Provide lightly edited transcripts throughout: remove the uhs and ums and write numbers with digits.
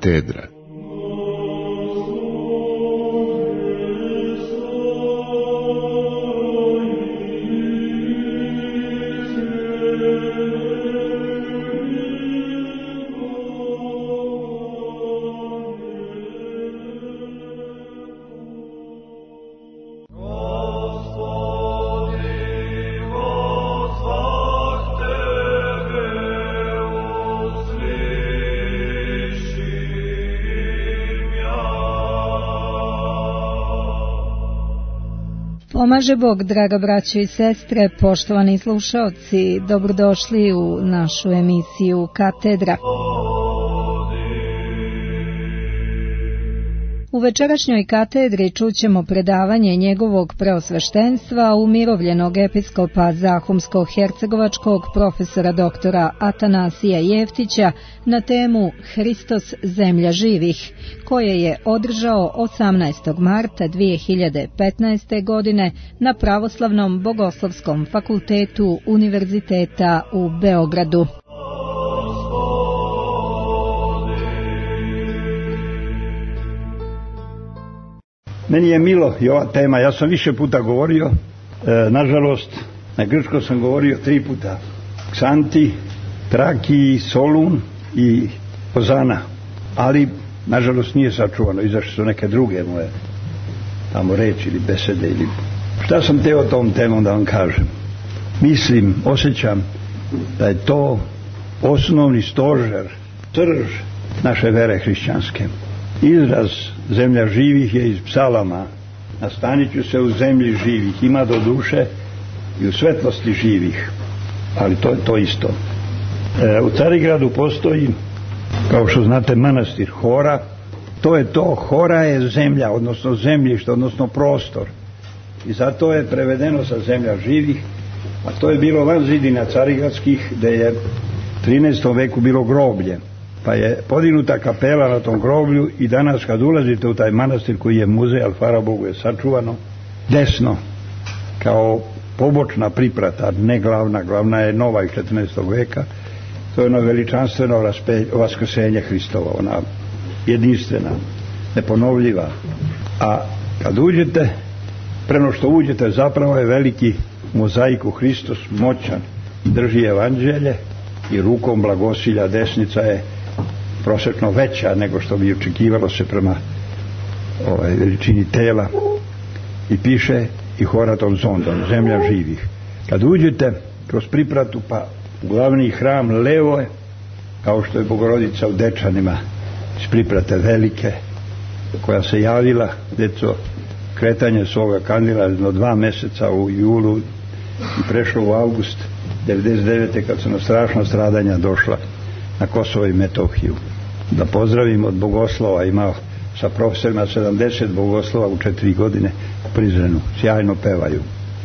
Katedra. Pomaže Bog, draga braćo i sestre, poštovani slušaoci, dobrodošli u našu emisiju Katedra. U večerašnjoj katedri čućemo predavanje njegovog preosveštenstva umirovljenog episkopa Zahumsko-hercegovačkog profesora doktora Atanasija Jeftića na temu Hristos, zemlja živih, koje je održao 18. marta 2015. godine na Pravoslavnom bogoslovskom fakultetu Univerziteta u Beogradu. Meni je milo i ova tema, ja sam više puta govorio, nažalost, na grčko sam govorio 3 puta. Ksanti, Traki, Solun i Hozana, ali nažalost nije sačuvano, izašle su neke druge moje tamo reči ili besede ili... Šta sam teo tom temom da vam kažem? Mislim, osjećam da je to osnovni stožer, srž naše vere hrišćanske. Izraz zemlja živih je iz psalama. Nastanit ću se u zemlji živih. Ima do duše i u svetlosti živih. Ali to je to isto. U Carigradu postoji, kao što znate, manastir Hora. To je to. Hora je zemlja, odnosno zemljište, odnosno prostor. I zato je prevedeno sa zemlja živih. A to je bilo van zidina carigradskih, gde je u 13. veku bilo groblje. Pa je podignuta kapela na tom groblju i danas kad ulazite u taj manastir koji je muzej, ali hvala Bogu je sačuvano, desno, kao pobočna priprata, ne glavna, glavna je nova iz 14. veka, to je ono veličanstveno vaskrsenje Hristova, ona jedinstvena, neponovljiva. A kad uđete, preno što uđete, zapravo je veliki mozaik u Hristos, moćan, drži evanđelje i rukom blagosilja, desnica je prosječno veća nego što bi očekivalo se prema veličini tela, i piše i horatom zondom, zemlja živih. Kad uđete kroz pripratu pa u glavni hram levo je, kao što je Bogorodica u Dečanima iz priprate velike, koja se javila djeco kretanje svoga kandila jedno 2 mjeseca u julu i prešlo u avgust 99. kad su na strašna stradanja došla na Kosovo i Metohiju. Da pozdravim od bogoslova, ima sa profesorima 70 bogoslova u 4 godine u Prizrenu, sjajno pevaju.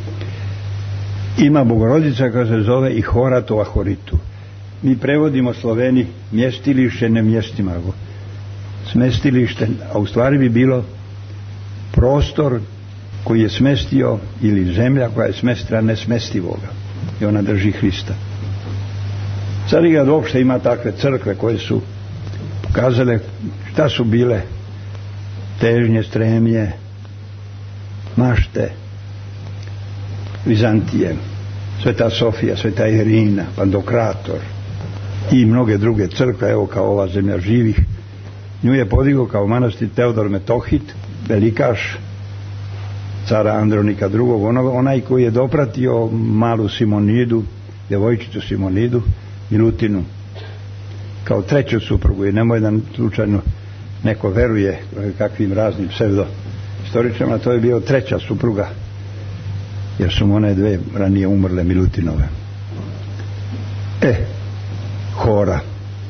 Ima Bogorodica koja se zove i Horato Ahoritu. Mi prevodimo Sloveni mjestilište, ne mjestimago. Smestilište, a u stvari bi bilo prostor koji je smestio, ili zemlja koja je smestila nesmestivoga, i ona drži Hrista. Carigrad uopšte ima takve crkve koje su pokazale šta su bile težnje, stremlje, mašte Vizantije, Sveta Sofija, Sveta Irina, Pantokrator i mnoge druge crkve, evo kao ova zemlja živih. Nju je podigao kao manastir Teodor Metohit, velikaš cara Andronika II, onaj koji je dopratio malu Simonidu, djevojčicu Simonidu, Milutinu, kao treću suprugu, i nemoj da slučajno neko veruje kakvim raznim psevdo istoričarima, to je bio treća supruga, jer su one 2 ranije umrle Milutinove. Hora,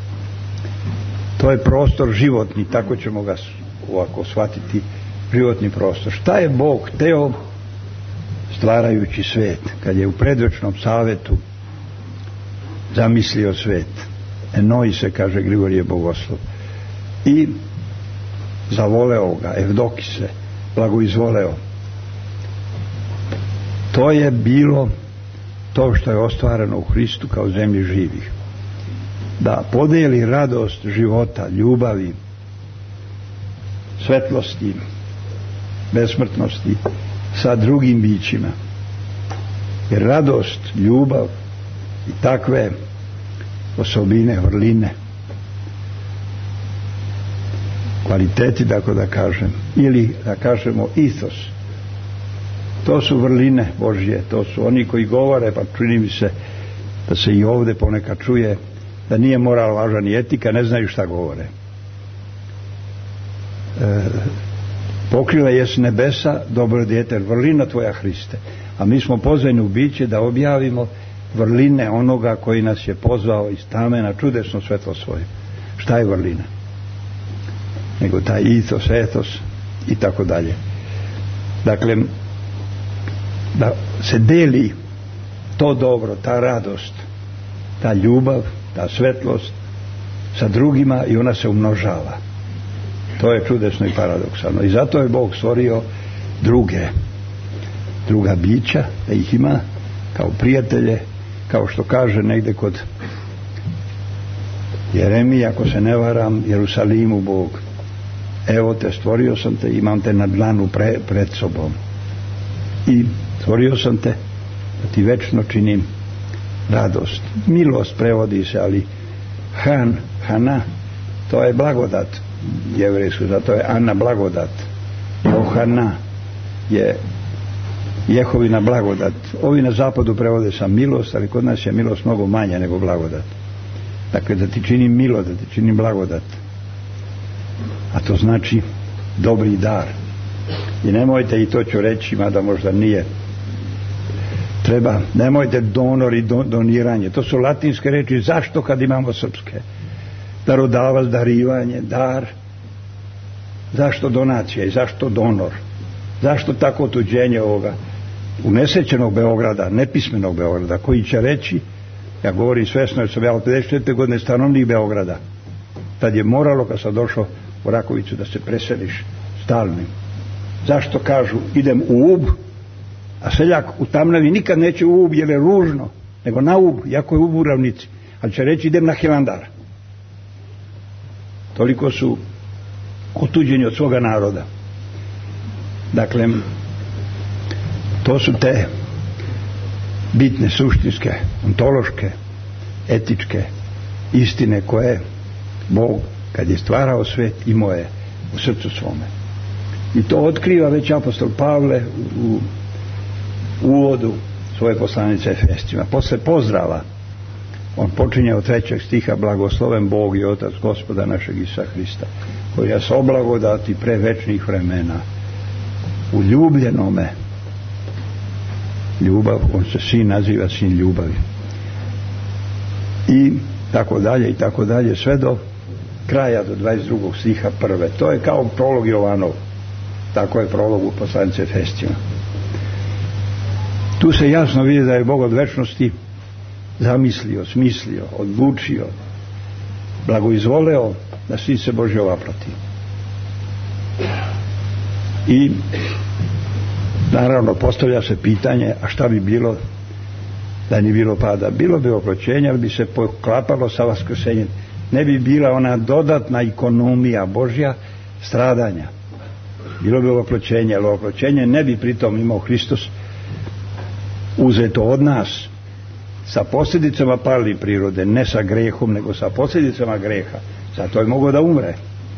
to je prostor životni, tako ćemo ga ovako shvatiti, životni prostor. Šta je Bog hteo stvarajući svet, kad je u predvečnom savetu zamislio svet? Enoi se, kaže Grigorije Bogoslov, i zavoleo ga, Evdokise, blagoizvoleo. To je bilo to što je ostvareno u Hristu kao zemlji živih. Da podijeli radost života, ljubavi, svetlosti, besmrtnosti sa drugim bićima. Jer radost, ljubav i takve osobine, vrline, kvaliteti, tako da kažem, ili da kažemo ethos, to su vrline Božje, to su oni koji govore, pa čini mi se da se i ovdje ponekad čuje da nije moral važan i etika, ne znaju šta govore. Pokrila jes nebesa, dobro dijete, vrlina tvoja Hriste. A mi smo pozvani u biće da objavimo vrline onoga koji nas je pozvao iz tame na čudesno svetlo svoje. Šta je vrlina? Nego taj etos i tako dalje. Dakle, da se deli to dobro, ta radost, ta ljubav, ta svetlost sa drugima i ona se umnožava. To je čudesno i paradoksalno. I zato je Bog stvorio druga bića, da ih ima kao prijatelje, kao što kaže negdje kod Jeremija, ako se ne varam, Jerusalimu Bog: evo te, stvorio sam te, imam te na dlanu pred sobom. I stvorio sam te da ti večno činim radost. Milost prevodi se, ali Hana, to je blagodat jevrejsku, zato je Ana blagodat. Johana je Jehovina blagodat. Ovi na zapadu prevode sa milost, ali kod nas je milost mnogo manja nego blagodat. Dakle, da ti činim milost, da ti činim blagodat. A to znači dobri dar. I nemojte, i to ću reći, mada možda nije treba, nemojte donor i doniranje. To su latinske reči. Zašto kad imamo srpske? Darodavac, darivanje, dar. Zašto donacija i zašto donor? Zašto tako otuđenje ovoga unesrećenog Beograda, nepismenog Beograda, koji će reći, ja govorim svesno jer sam ja od 54. godine stanovnik Beograda, tad je moralo, kad sam došao u Rakovicu, da se preseliš stalnim. Zašto kažu idem u Ub, a seljak u Tamnavi nikad neće u Ub jer je ružno, nego na Ub, jako je Ub u ravnici, ali će reći idem na Hilandar. Toliko su otuđeni od svoga naroda. Dakle, to su te bitne, suštinske, ontološke, etičke istine koje Bog, kad je stvarao svet, imao je u srcu svome. I to otkriva već apostol Pavle u uvodu svoje poslanice Efescima. Posle pozdrava on počinje od 3. stiha: blagosloven Bog i Otac Gospoda našeg Isusa Hrista, koji nas oblagodati pre večnih vremena u ljubljenome. Ljubav, on se sin naziva sin ljubavi. I tako dalje, sve do kraja, do 22. stiha 1. To je kao prolog Jovanov. Tako je prolog u poslanice Efescima. Tu se jasno vidi da je Bog od večnosti zamislio, smislio, odlučio, blagoizvoleo da sin se Božje ovaprati. I naravno postavlja se pitanje, a šta bi bilo da nije bilo pada? Bilo bi oproćenje, ali bi se poklapalo sa vaskrsenjem. Ne bi bila ona dodatna ekonomija Božja stradanja. Bilo bi oproćenje, ali oproćenje ne bi pritom imao Hristos uzeto od nas sa posljedicama pali prirode, ne sa grehom, nego sa posljedicama greha. Zato je mogao da umre.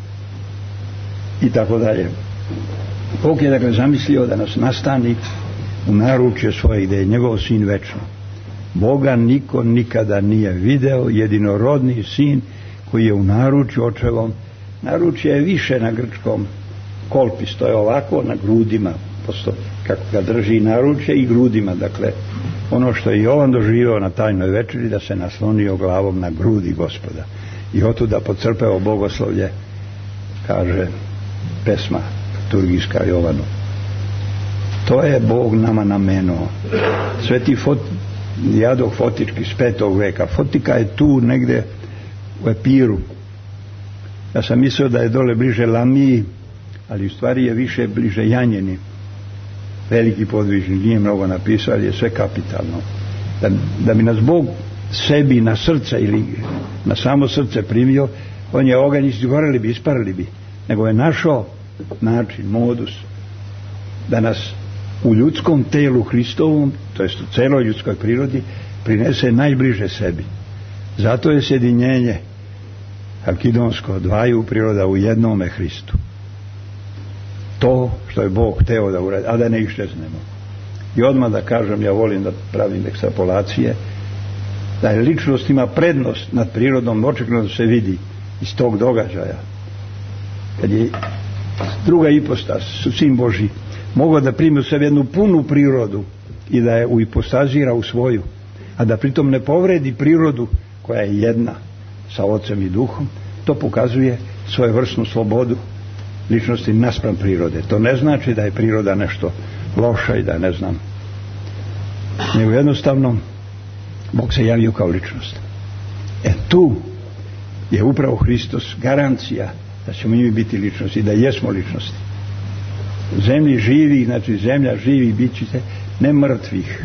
I tako dalje. Bog je dakle zamislio da nas nastani u naručje svoje ideje, njegov sin večno. Boga niko nikada nije video, jedinorodni sin koji je u naručju očevom. Naručje je više na grčkom kolpis, to je ovako na grudima, posto kako ga drži naručje i grudima. Dakle, ono što je Jovan doživio na tajnoj večeri, da se naslonio glavom na grudi Gospoda. I otuda podcrpeo bogoslovlje, kaže pesma turgijska Jovanu. To je Bog nama namenuo. Sveti Jadok Fotički iz 5. veka. Fotika je tu negde u Epiru. Ja sam mislio da je dole bliže Lamiji, ali u stvari je više bliže Janjeni. Veliki podvižnik, nije mnogo napisao, ali je sve kapitalno. Da bi nas Bog sebi na srce ili na samo srce primio, on je oganj, izgoreli bi, isparili bi. Nego je našao način, modus, da nas u ljudskom telu Hristovom, to jest u celoj ljudskoj prirodi, prinese najbliže sebi. Zato je sjedinjenje halkidonsko dvaju priroda u jednome Hristu. To što je Bog hteo da uradi, a da ne iščeznemo. I odmah da kažem, ja volim da pravim ekstrapolacije, da je ličnost ima prednost nad prirodom, očigledno se vidi iz tog događaja. Kad je druga ipostas, Sin Božji, mogao da primi u sebi jednu punu prirodu i da je uipostazira u svoju, a da pritom ne povredi prirodu koja je jedna sa Ocem i Duhom, to pokazuje svojevrsnu slobodu ličnosti naspram prirode. To ne znači da je priroda nešto loša i da ne znam, nego jednostavno Bog se javio kao ličnost. Tu je upravo Hristos garancija da ćemo mi biti ličnosti i da jesmo ličnosti. Zemlji živi, znači zemlja živi bit ćete, ne mrtvih,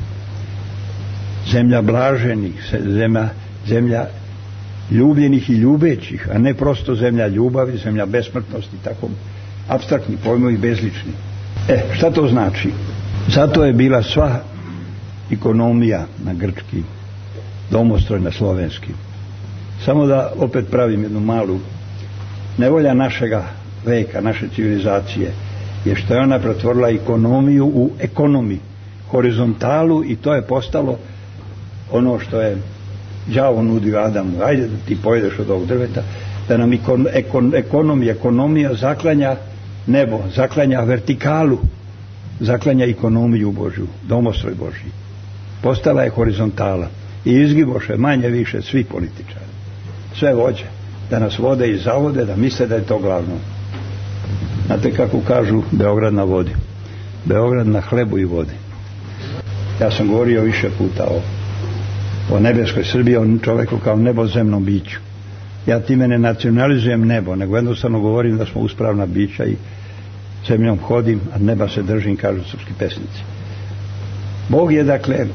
zemlja blaženih, zemlja ljubljenih i ljubećih, a ne prosto zemlja ljubavi, zemlja besmrtnosti, tako apstraktni pojmovi, bezlični. Šta to znači? Zato je bila sva ekonomija na grčki, domostroj na slovenski. Samo da opet pravim jednu malu nevolja našega veka, naše civilizacije, je što je ona pretvorila ekonomiju u ekonomi, horizontalu, i to je postalo ono što je đavo nudio Adamu, ajde da ti pojedeš od ovog drveta, da nam ekonomija zaklanja nebo, zaklanja vertikalu, zaklanja ekonomiju Božju, domostroj Božji. Postala je horizontala i izgiboše manje više svi političari, sve vođe, da nas vode i zavode, da misle da je to glavno. Znate kako kažu Beograd na vodi, Beograd na hlebu i vodi. Ja sam govorio više puta o nebeskoj Srbiji, o čoveku kao nebozemnom biću. Ja time ne nacionalizujem nebo, nego jednostavno govorim da smo uspravna bića i zemljom hodim, a neba se držim, kažu srpski pesnici. Bog je dakle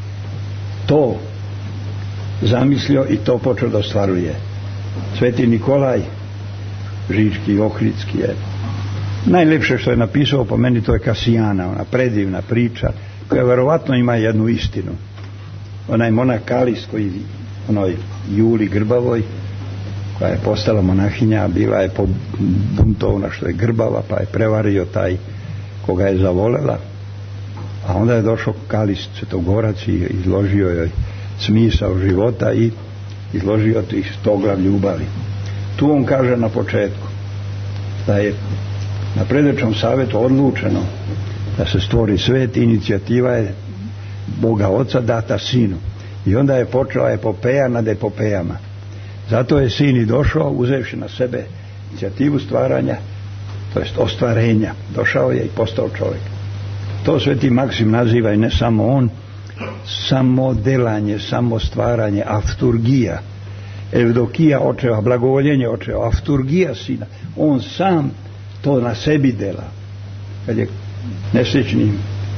to zamislio i to počeo da ostvaruje. Sveti Nikolaj Žički, Ohridski je najlepše što je napisao, po meni to je Kasijana, ona predivna priča koja verovatno ima jednu istinu. Onaj monak Kalis koji onoj Juli Grbavoj, koja je postala monahinja, bila je pobuntovna što je grbava, pa je prevario taj koga je zavolela, a onda je došao Kalis Svetogorac i izložio joj smisao života i izložio tih 100 glav ljubavi. Tu on kaže na početku da je na predečnom savjetu odlučeno da se stvori svet, inicijativa je Boga Oca data Sinu, i onda je počela epopeja nad epopejama. Zato je Sin i došao, uzevši na sebe inicijativu stvaranja, to jest ostvarenja, došao je i postao čovjek. To Sveti Maksim naziva, i ne samo on, samodelanje, samostvaranje, afturgija, evdokija očeva, blagovoljenje očeva, afturgija Sina. On sam to na sebi dela. Kad je nesrećni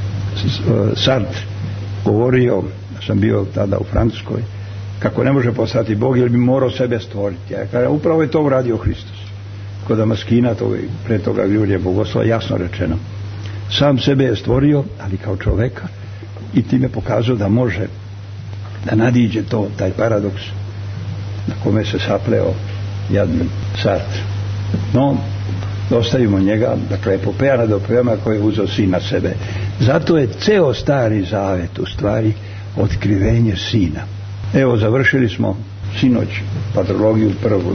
Sartre govorio, da sam bio tada u Francuskoj, kako ne može postati Bog jer bi morao sebe stvoriti. Ja kažem, upravo je to uradio Hristos. Kod Damaskina, pre toga Jurija Bogoslova, jasno rečeno. Sam sebe je stvorio, ali kao čoveka, i time pokazao da može da nadiđe to, taj paradoks na kome se sapleo jadni Sartre. No, ostavimo njega, dakle, epopeja nad epopejama koje je uzeo Sin na sebe. Zato je ceo Stari Zavet u stvari otkrivenje Sina. Evo, završili smo sinoć patrologiju,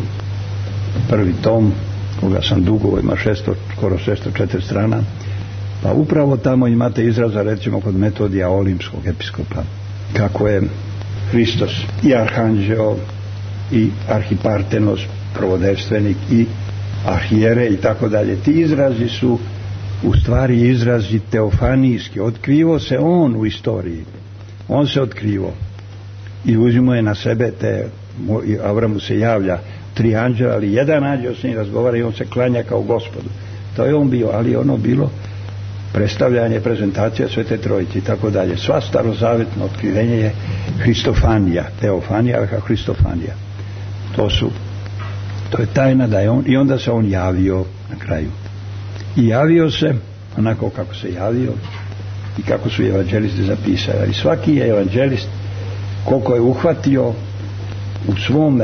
prvi tom, koga sam dugo, ima skoro 604 strana, pa upravo tamo imate izraza, recimo kod Metodija Olimskog episkopa, kako je Hristos i arhanđeo i arhipartenos, prvodevstvenik, i arhijere i tako dalje. Ti izrazi su u stvari izrazi teofanijski. Otkrivo se on u istoriji. On se otkrivo i uzimo je na sebe Avramu se javlja 3 anđela, ali jedan anđeo s njim razgovara i on se klanja kao Gospodu. To je on bio, ali ono bilo predstavljanje, prezentacija Svete Trojice i tako dalje. Sva starozavetno otkrivenje je Hristofanija, teofanija, Hristofanija. To je tajna da je on, i onda se on javio na kraju. I javio se onako kako se javio i kako su evanđelisti zapisali. I svaki je evanđelist koliko je uhvatio u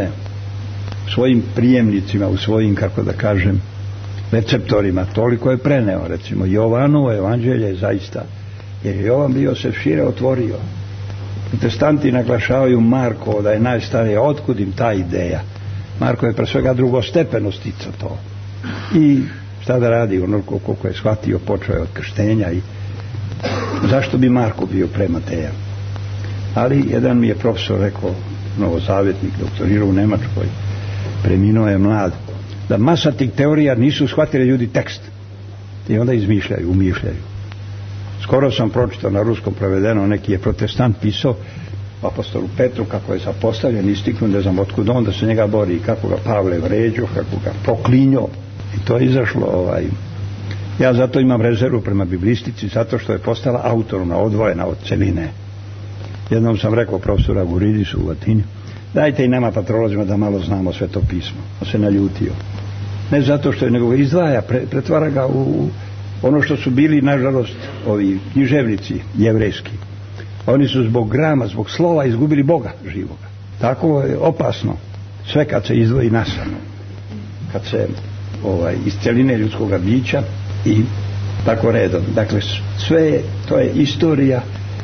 svojim prijemnicima, u svojim, kako da kažem, receptorima, toliko je preneo. Recimo Jovanovo evanđelje je zaista, jer je Jovan bio se šire otvorio. Protestanti naglašavaju Marko da je najstariji. Otkud im ta ideja? Marko je pre svega drugostepeno sticao to. I šta da radi, onoliko koliko je shvatio, počeo je od krštenja. I zašto bi Marko bio pre Mateja? Ali jedan mi je profesor rekao, novozavjetnik, doktorirao u Nemačkoj, preminuo je mlad, da masa tih teorija nisu shvatili ljudi tekst i onda izmišljaju, umišljaju. Skoro sam pročitao na ruskom prevedeno, neki je protestant pisao apostolu Petru kako je zapostavljen, istiknut, ne znam otkud on, da se njega bori, kako ga Pavle vređo, kako ga proklinjo, i to je izašlo. Ja zato imam rezervu prema biblistici, zato što je postala autonomna, odvojena od celine. Jednom sam rekao profesora Guridisu u Latini, dajte i nama patrolozima da malo znamo Sveto pismo. On se naljutio. Ne zato što je, nego izdvaja, pretvara ga u ono što su bili, nažalost, ovi književnici jevrejski. Oni su zbog grama, zbog slova izgubili Boga živoga. Tako je opasno sve kad se izdvoji nasano, kad se iz celine ljudskoga bića i tako redom. Dakle, sve to je istorija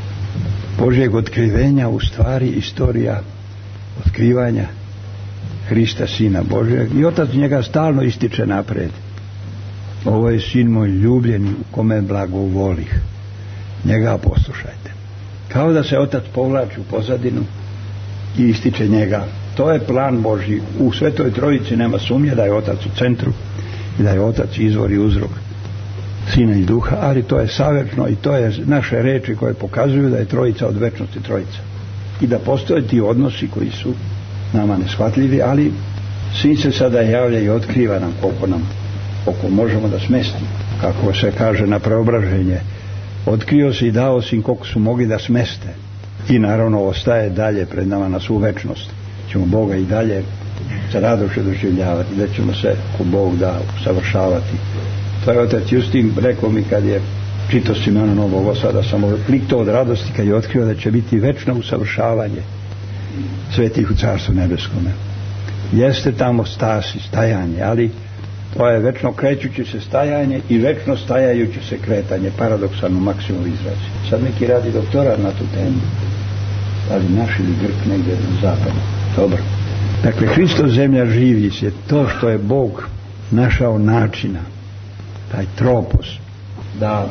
Božjeg otkrivenja, u stvari istorija otkrivanja Hrista, Sina Božjeg, i Otac njega stalno ističe napred. Ovo je Sin moj ljubljeni u kome blagovolih, njega poslušajte. Kao da se Otac povlači u pozadinu i ističe njega. To je plan Božji. U Svetoj Trojici nema sumnje da je Otac u centru i da je Otac izvor i uzrok Sina i Duha, ali to je savršeno i to je naše reči koje pokazuju da je Trojica od večnosti Trojica i da postoje ti odnosi koji su nama neshvatljivi, ali Sin se sada javlja i otkriva nam koliko možemo da smestimo, kako se kaže na preobraženje. Otkrio se i dao si im koliko su mogli da smeste, i naravno ostaje dalje pred nama na svu večnost. Ćemo Boga i dalje sa radošću doživljavati, da ćemo se ko Bog da usavršavati. To je otac Justin rekao mi kad je čitao Simona Novog Osada, sam klikto od radosti kad je otkrio da će biti večno usavršavanje svetih u Carstvu nebeskome. Jeste tamo stas i stajanje, ali to je večno krećući se stajanje i večno stajajući se kretanje, paradoksalno maksimum izrazi. Sad neki radi doktorat na tu temu, ali naš ili Grk negdje na zapadu. Dobro. Dakle, Hristov zemlja živi je to što je Bog našao načina, taj tropos, da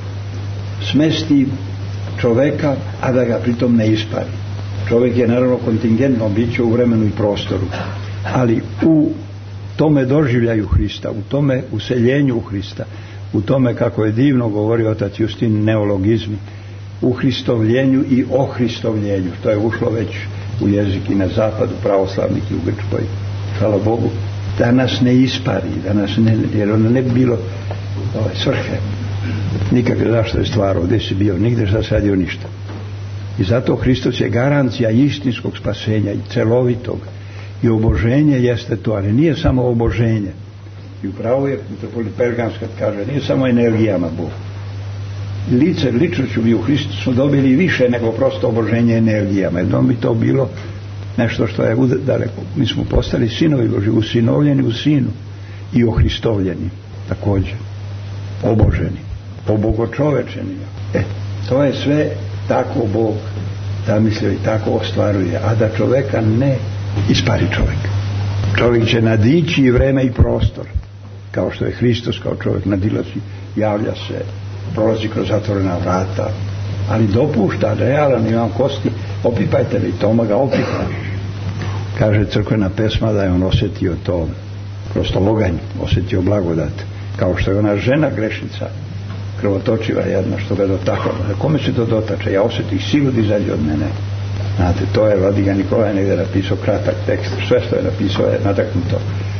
smesti čoveka, a da ga pritom ne ispari. Čovjek je naravno kontingentno biće u vremenu i prostoru, ali u tome doživljaju Hrista, u tome useljenju u Hrista, u tome, kako je divno govorio otac Justin, neologizmi, u hristovljenju i o hristovljenju, što je ušlo već u jezik i na zapadu, pravoslavnik i u Grčkoj, hvala Bogu, da nas ne ispari, da nas ne, jer ono ne bi bilo svrhe nikakve. Zašto je stvar, ovdje si bio nigde, šta sadio ništa. I zato Hristos je garancija istinskog spasenja i celovitog, i oboženje jeste to, ali nije samo oboženje. I upravo je mitropolit Pergamski kad kaže, nije samo energijama Bog. Ličnošću mi u Hristu smo dobili više nego prosto oboženje energijama, jer bi to bilo nešto što je daleko. Mi smo postali sinovi Božji, usinovljeni u Sinu i ohristovljeni također, oboženi, obogočovečeni. To je sve tako Bog zamislio i tako ostvaruje, a da čoveka ne ispari čovjek. Čovjek će nadići i vreme i prostor, kao što je Hristos kao čovjek nadilazi, javlja se, prolazi kroz zatvorena vrata, ali dopušta realan, imam kosti, opipajte li, Toma ga opipa. Kaže crkvena pesma da je on osjetio to kroz to loganje, osjetio blagodat, kao što je ona žena grešnica, krvotočiva jedna, što ga dotakla. Kome se to dotače? Ja osjetih silu da izađe od mene. Znate, to je Vladika Nikolaj negdje napisao kratak tekst, sve što je napisao je nadaknuto.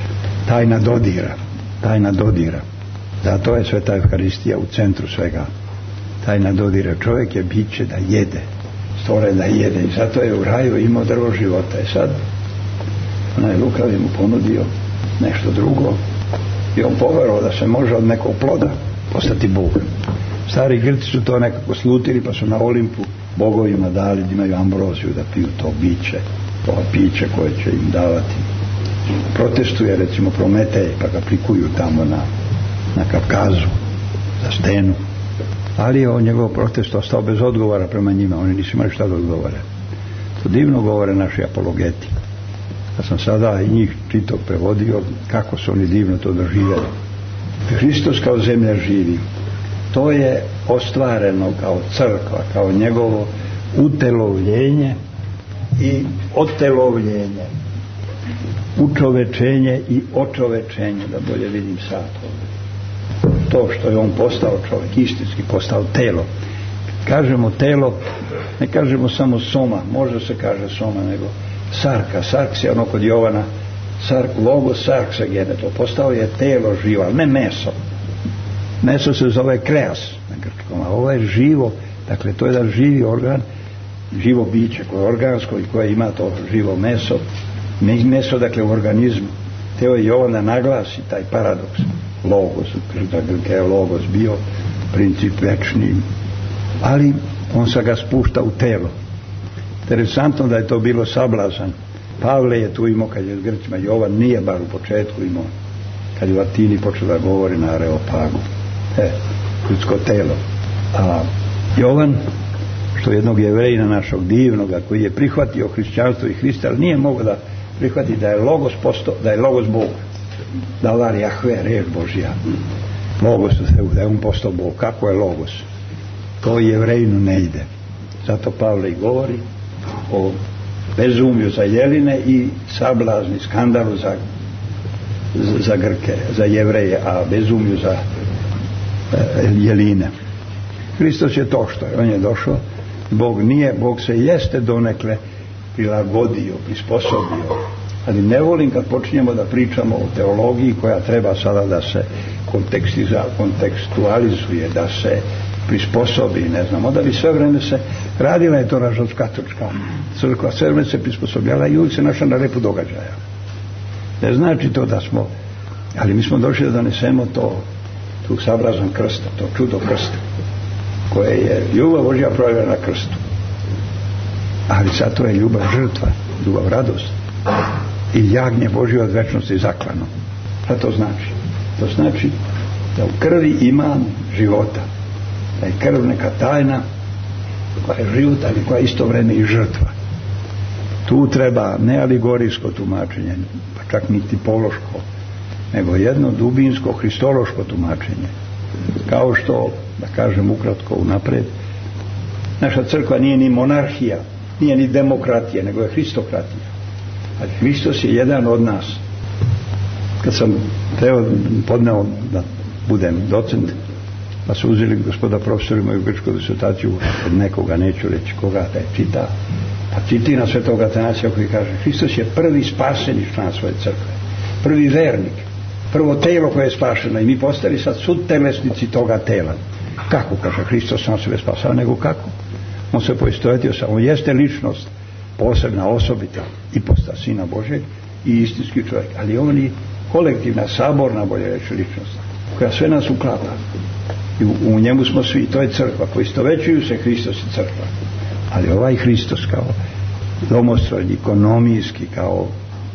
Tajna dodira. Zato je Sveta Evharistija u centru svega. Tajna dodira. Čovjek je biće da jede, stvoren da jede, i zato je u raju imao drvo života. I sad onaj lukav je mu ponudio nešto drugo, I on poverovao da se može od nekog ploda postati Bog. Stari Grci su to nekako slutili, pa su na Olimpu bogovima dali da imaju ambroziju, da piju to biće, to piće koje će im davati. Protestuje recimo Prometej, pa ga prikuju tamo na Kavkazu za stenu. Ali je njegov protest ostao bez odgovora prema njima, oni nisu imali šta da odgovore. To divno govore naši apologeti. Ja sam sada i njih čitao, prevodio kako su oni divno to doživjeli. Hristos kao zemlja živi. To je ostvareno kao crkva, kao njegovo utelovljenje i otelovljenje, učovečenje i očovečenje, da bolje vidim sad. To što je on postao čovjek, istinski postao telo. Kažemo telo, ne kažemo samo soma, možda se kaže soma, nego sarka. Sark se ono kod Jovana, sark, logos sark se geneto, postao je telo živo, ali ne meso. Meso se zove kreas na grčkom, a ovo je živo, dakle to je jedan živi organ, živo biće koje je organsko i koje ima to živo meso. Meso dakle u organizmu. Teo je Jovana naglasi taj paradoks. Logos, da je logos bio princip večni, ali on se ga spušta u telo. Interesantno da je to bilo sablazan. Pavle je tu imao kad je s Grcima, Jovan nije bar u početku imao, kad je u Atini počeo da govori na Areopagu. Ljudsko telo. A Jovan, što jednog Jevrejina našog divnoga, koji je prihvatio hrišćanstvo i Hrista, ali nije mogao da prihvati da je logos postao, da je logos Bog, da var Jahve, reč Božja, logos, da je on postao Bog. Kako je logos? To Jevrejinu ne ide. Zato Pavle i govori o bezumlju za Jeline i sablazni skandalu za Grke, za Jevreje, a bezumlju za Jeline. Hristos je to što je, on je došao. Bog se jeste donekle prilagodio, prisposobio, ali ne volim kad počinjemo da pričamo o teologiji koja treba sada da se kontekstualizuje, da se prisposobi, ne znam, onda bi sve vreme se radila je to Rimokatolička crkva, sve vreme se prisposobljala i uvijek se našla na repu događaja. Ne znači to da smo, ali mi smo došli da donesemo tu sabrazan krsta, to čudo krsta, koje je ljubav Božja projavljena na krstu. Ali sad to je ljubav žrtva, ljubav radost i jagnje Božje od večnosti zaklano. Šta to znači? To znači da u krvi ima života, da je krv neka tajna koja je život, ali koja je isto vreme i žrtva. Tu treba ne alegorijsko tumačenje, pa čak ni tipološko, nego jedno dubinsko hristološko tumačenje. Kao što, da kažem ukratko unapred, naša crkva nije ni monarhija, nije ni demokratija, nego je hristokratija. Ali Hristos je jedan od nas. Kad sam podneo da budem docent, pa su uzeli gospoda profesori moju grčku disertaciju od nekoga, neću reći koga, da je čita, pa citira svetog Atanasija koji kaže: Hristos je prvi spaseni član svoje crkve, prvi vernik, prvo telo koje je spašeno, i mi postali sad sutelesnici toga tela. Kako, kaže, Hristos sam sebe spasao, nego kako? On se poistovjetio sa, on jeste ličnost, posebna, osobita, iposta Sina Božeg i istinski čovjek, ali on i kolektivna, saborna, bolje reći, ličnost, koja sve nas uklapa. I u njemu smo svi, to je crkva, poistovećuju se Hristos i crkva. Ali ovaj Hristos kao domostrojni, ekonomijski, kao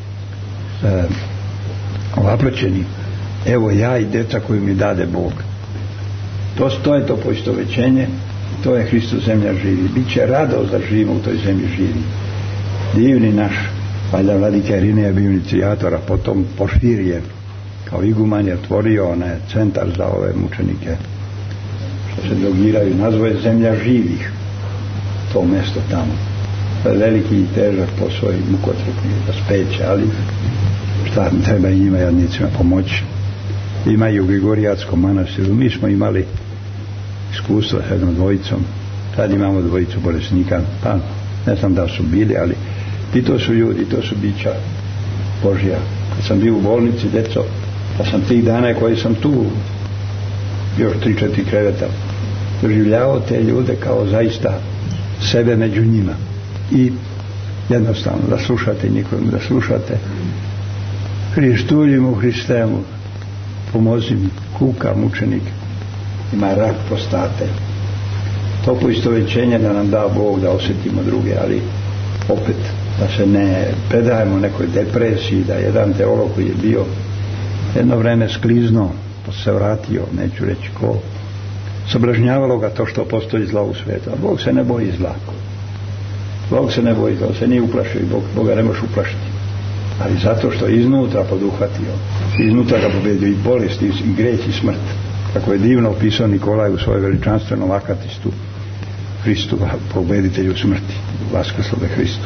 ovaproćeni, evo ja i djeca koju mi dade Bog. To je to poistovećenje, to je Hristos zemlja živi. Biće radost da živimo u toj zemlji živi. Divni naš, valjda vladika Irinej je bio inicijator, a potom Porfirije kao iguman je otvorio onaj centar za ove mučenike što se drogiraju, nazvao je zemlja živih to mjesto tamo. Veliki i težak posao i mukotrpni da speće, ali šta treba i njima jadnicima pomoći. Imaju u Grigorijatskom manastiru, mi smo imali iskustvo s jednom dvojicom, sad imamo dvojicu bolesnika, pa ne znam da su bili, ali i to su ljudi, to su bića Božja. Kad sam bio u bolnici, deco, pa sam tih dana koji sam tu, još 3-4 kreveta, doživljavao te ljude kao zaista sebe među njima. I jednostavno da slušate nikom, da slušate Hristuljim u Hristemu, pomozi mi, kuka mučenik, ima rak prostate. To poistovećenje da nam da Bog da osjetimo druge, ali opet da se ne predajemo nekoj depresiji, da jedan teolog koji je bio jedno vreme sklizno, pa se vratio, neću reći ko, sablažnjavalo ga to što postoji zla u svijetu. A Bog se ne boji zla. Bog se ne boji zla, on se nije uplašio i Boga ne možeš uplašiti. Ali zato što je iznutra poduhvatio, iznutra ga pobedio i bolest, i greh, i smrt. Kako je divno opisao Nikolaj u svojoj veličanstvenom akatistu Hristu, pobeditelju smrti, vaskrslome Hristu.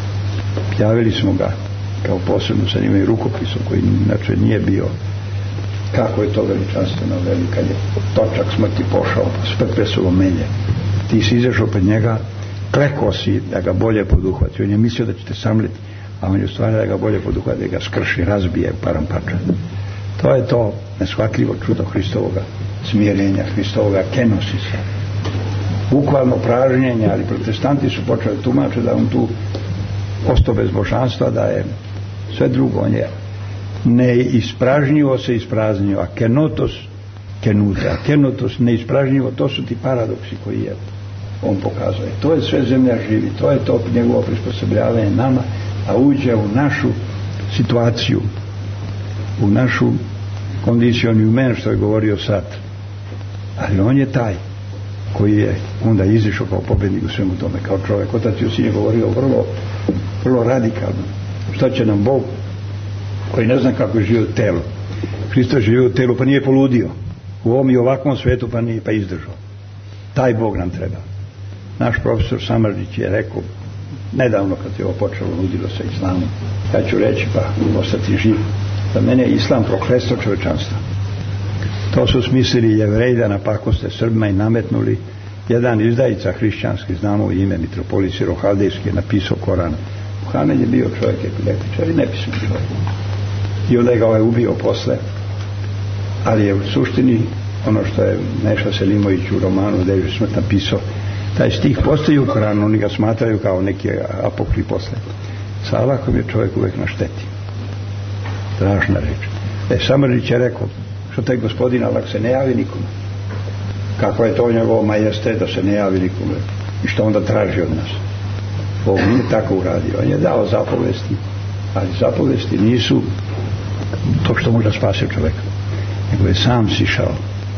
Javili smo ga kao posebno sa njima i rukopisom koji inače nije bio. Kako je to veličanstveno veliko, kad je točak smrti pošao, spepesovo melje. Ti si izašao pred njega, klekao si da ga bolje poduhvati. On je mislio da ćete samliti, a on je u stvari da ga bolje poduhvati, da ga skrši, razbije parampača. To je to neshvatljivo čudo Hristovoga smirenja, Hristovoga kenosisa. Bukvalno pražnjenja, ali protestanti su počeli tumačiti da on tu ostao bez božanstva, da je sve drugo, on je neispražnjivo se ispraznio, a kenotos kenute, a kenotos neispražnjivo, to su ti paradoksi koji je on pokazuje. To je sve zemlja živi, to je to njegovo prisposobljavanje nama, a uđe u našu situaciju, u našu kondiciju human, što je govorio sad. Ali on je taj koji je onda izišao kao pobjednik u svemu tome, kao čovjek. Otac Josin je govorio vrlo radikalno. Šta će nam Bog koji ne zna kako je živio telo? Hristos je živio u telu pa nije poludio. U ovom i ovakvom svijetu pa nije pa izdržao. Taj Bog nam treba. Naš profesor Samardžić je rekao nedavno kad je ovo počelo ludilo sa islamom, ja ću reći pa ostati živ. Za mene je islam prokletstvo čovječanstva. To su smislili Jevreji da napakoste Srbima i nametnuli. Jedan izdajica hrišćanski, znamo ime, mitropolit Sirohaldejski, je napisao Koran. Muhamed je bio čovjek epileptičar i nepismen čovjek. I onda je ga ubio posle. Ali je u suštini ono što je Neša Selimović u romanu Deviš smrt napisao, taj stih postoji u Koranu, oni ga smatraju kao neki apokrif posle. Sa Allahom je čovjek uvijek na šteti. Strašna reč. Samrdić je rekao, što taj gospodin Allah se ne javi nikome. Kako je to njegovo majestet da se ne javi nikome i što onda traži od nas. Bog nije tako uradio. On je dao zapovesti, ali zapovesti nisu to što može spasiti čovjeka, nego je sam sišao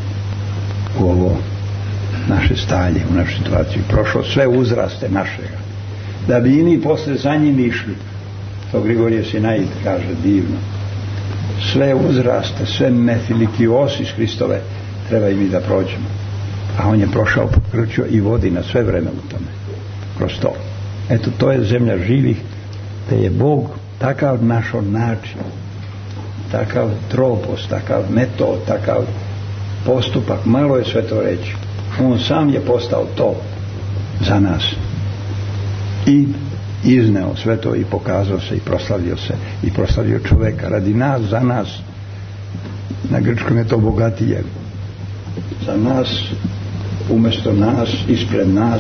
u ovo naše stanje, u našu situaciju, prošao sve uzraste našega, da bi i mi posle za njim išli. To Grigorije Sinaid kaže divno. Sve uzraste, sve mefilikiosis Hristove treba i mi da prođemo. A on je prošao, pokrčio i vodi na sve vreme u tome. Kroz to. Eto, to je zemlja živih, te je Bog takav našo način, takav tropos, takav metod, takav postupak, malo je sve to reći. On sam je postao to za nas. I izneo sve to i pokazao se i proslavio se i proslavio čoveka radi nas, za nas. Na grčkom je to bogatije. Za nas, umjesto nas, ispred nas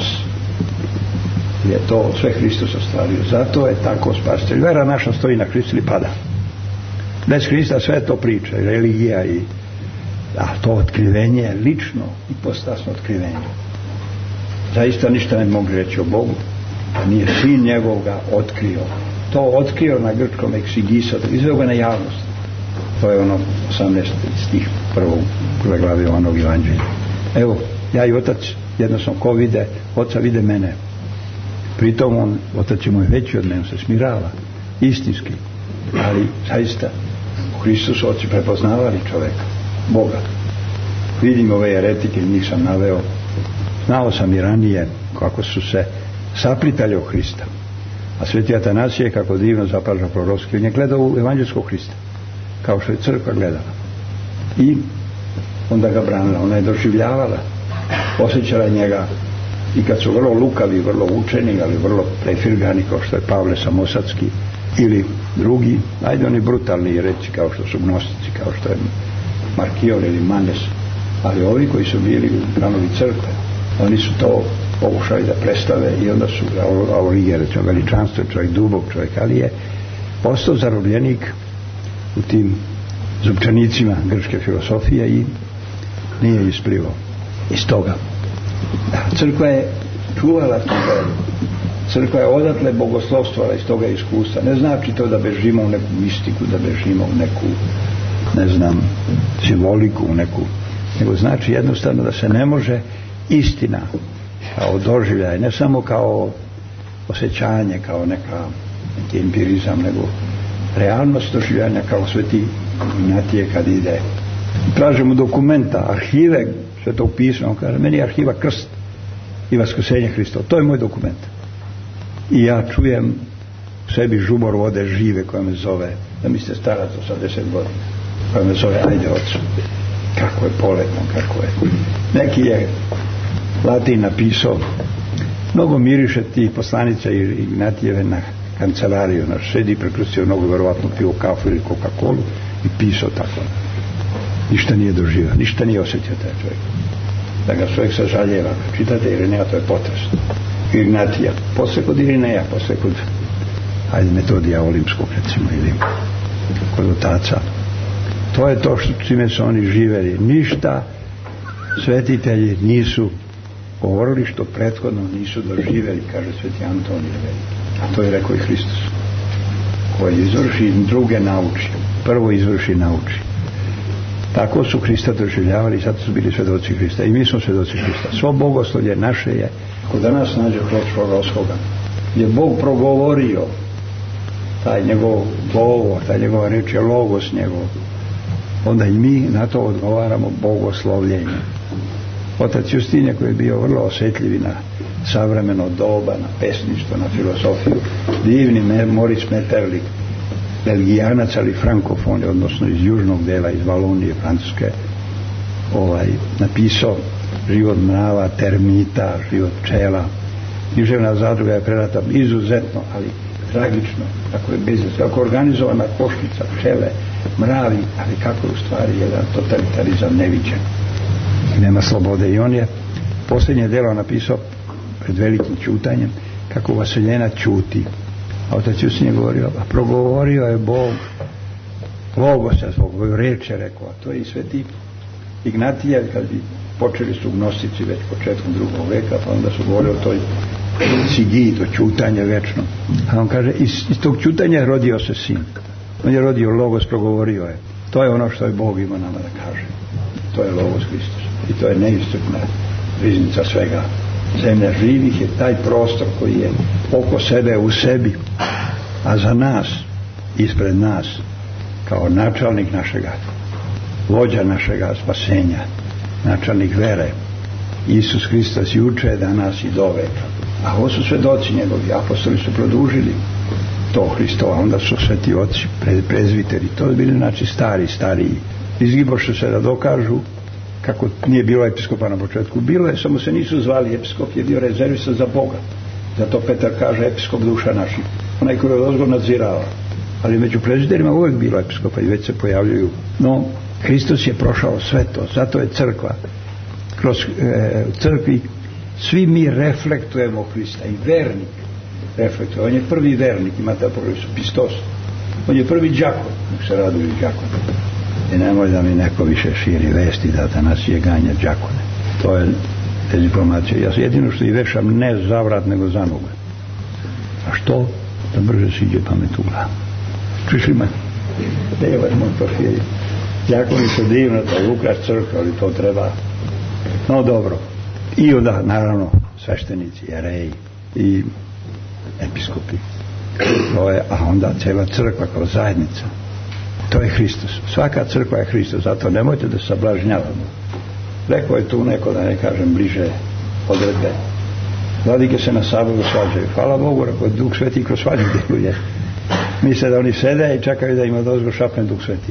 je to sve Hristos ostvario. Zato je tako spasitelj. Vera naša stoji na Hristu ili pada. Bez Hrista sve to priča, religija i to otkrivenje lično i postasno otkrivenje. Zaista ništa ne mogu reći o Bogu, a nije sin njegov ga otkrio. To otkrio na grčkom eksigiso, izveo ga na javnost. To je ono 18. stih prve glave Jovanovog evanđelja. Evo, ja i otac jednostavno ko vide, oca vide mene. Pritom otac je moj veći od mene, se smirava istinski, ali zaista u Hristusu oci prepoznavali čoveka, Boga. Vidim ove eretike, njih sam naveo. Znao sam i ranije kako su se saplitali o Hrista, a sveti Atanasije kako divno zapaža proroski, on je gledao u evanđelskog Hrista kao što je crkva gledala i onda ga branila, ona je doživljavala, osjećala njega. I kad su vrlo lukavi, vrlo učeni, ali vrlo prefirgani, kao što je Pavle Samosatski ili drugi, ajde oni brutalni reći, kao što su gnostici, kao što je Markion ili Manes, ali ovi koji su bili kranovi crkve, oni su to pokušali da predstave i onda su Aurije, recimo veličanstvo, čovjek dubog čovjek, ali je postao zarobljenik u tim zupčanicima grčke filosofije i nije isplivao iz toga. Crkva je čuvala toga, crkva je odatle bogoslovstvala iz toga iskustva. Ne znači to da bežimo u neku mistiku, da bežimo u neku, ne znam, simboliku, u neku, nego znači jednostavno da se ne može istina kao doživljaj, ne samo kao osjećanje, kao neki empirizam, nego realnost doživljanja kao Sveti Ignatije kad ide. Tražimo dokumenta, arhive Svetog pisma, on kaže, meni je arhiva krst i vaskrsenje Hristova. To je moj dokument. I ja čujem u sebi žubor vode žive koja me zove, da mi ste starac 80 godina, koja me zove, ajde ocu. Kako je poletno, kako je. Neki je Latin napisao, mnogo miriše ti poslanica Ignatijeve na kancelariju, sedi, prekrstio mnogo, verovatno pio kafu ili Coca-Colu i pisao tako. Ništa nije doživio, ništa nije osjetio taj čovjek. Da ga čovjek sažaljeva. Čitate Irineja, to je potresno. Ignatija, posle kod Irineja, posle kod Metodija Olimskog, recimo, ili kod otaca. To je to čime su oni živeli. Ništa svetitelji nisu govorili što prethodno nisu doživjeli, kaže Sveti Antonij Veliki. A to je rekao i Hristos, koji izvrši, druge nauči. Prvo izvrši, nauči. Tako su Hrista doživljavali i zato su bili svedoci Hrista. I mi smo svedoci Hrista. Svo bogoslovlje naše je, ko danas nađe prošlog Roshoga, je Bog progovorio, taj njegov govor, taj njegova reč je logos njegov. Onda i mi na to odgovaramo bogoslovljenjem. Otac Justinije, koji je bio vrlo osjetljiv na savremeno doba, na pesništvo, na filosofiju, divni Moritz Metterlich, belgijanac, ali frankofon, odnosno iz južnog dela, iz Valonije, Francuske, napisao život mrava, termita, život pčela. Književna zadruga je predata izuzetno, ali tragično, kako je kako organizovana košnica, pčele, mravi, ali kako je u stvari jedan totalitarizam neviđen. Nema slobode. I on je posljednje delo napisao pred velikim ćutanjem kako vaseljena ćuti. A otac Justin je govorio, a progovorio je Bog logosa svog, reč je rekao, a to je i Sveti Ignatije, kad bi počeli su gnostici već početkom 2. veka, pa onda su govorili o toj sigiji, to ćutanje večno. A on kaže, iz tog ćutanja je rodio se sin. On je rodio logos, progovorio je. To je ono što je Bog ima nama da kaže. To je logos Hristos. I to je neiscrpna riznica svega. Zemlja živih je taj prostor koji je oko sebe u sebi, a za nas, ispred nas, kao načelnik našega, vođa našega spasenja, načelnik vere, Isus Hristos juče, danas i do veka. A ovo su svedoci njegovi, apostoli su produžili to Hristova, onda su sveti oci, prezviteri, to bili znači stariji. Izgiboše se da dokažu kako nije bilo episkopa na početku. Bilo je, samo se nisu zvali, episkop je bio rezervisan za Boga. Zato Petar kaže episkop duša naših, onaj koji je odozgo nadzirava. Ali među prezviterima uvijek bilo episkopa i već se pojavljuju. No, Hristos je prošao sve to, zato je crkva. Kroz crkvi svi mi reflektujemo Hrista i vernik reflektuje. On je prvi vernik, imate apokalips Pistos. On je prvi đakon, nek se raduju đakon. I nemoj da mi neko više širi vesti da nas je ganja đakone. To je diplomacija. Ja jedino što i vešam ne za vrat nego za nogu. A što? Da brže siđe pamet u glavu. Čuš li me? Devaj moj Porfirij. Đakoni su divno, to je ukras crkva, ali to treba. No dobro. I onda naravno sveštenici, jereji i episkopi. To je, a onda cijela crkva kao zajednica. To je Hristos. Svaka crkva je Hristos, zato nemojte da sablažnjavamo. Rekao je tu neko, da ne kažem bliže odredbe. Vladike se na saboru svađaju. Hvala Bogu, rekao Duh Sveti kroz svađu djeluje. Misle da oni sede i čekaju da ima dozgo šapne Duh Sveti.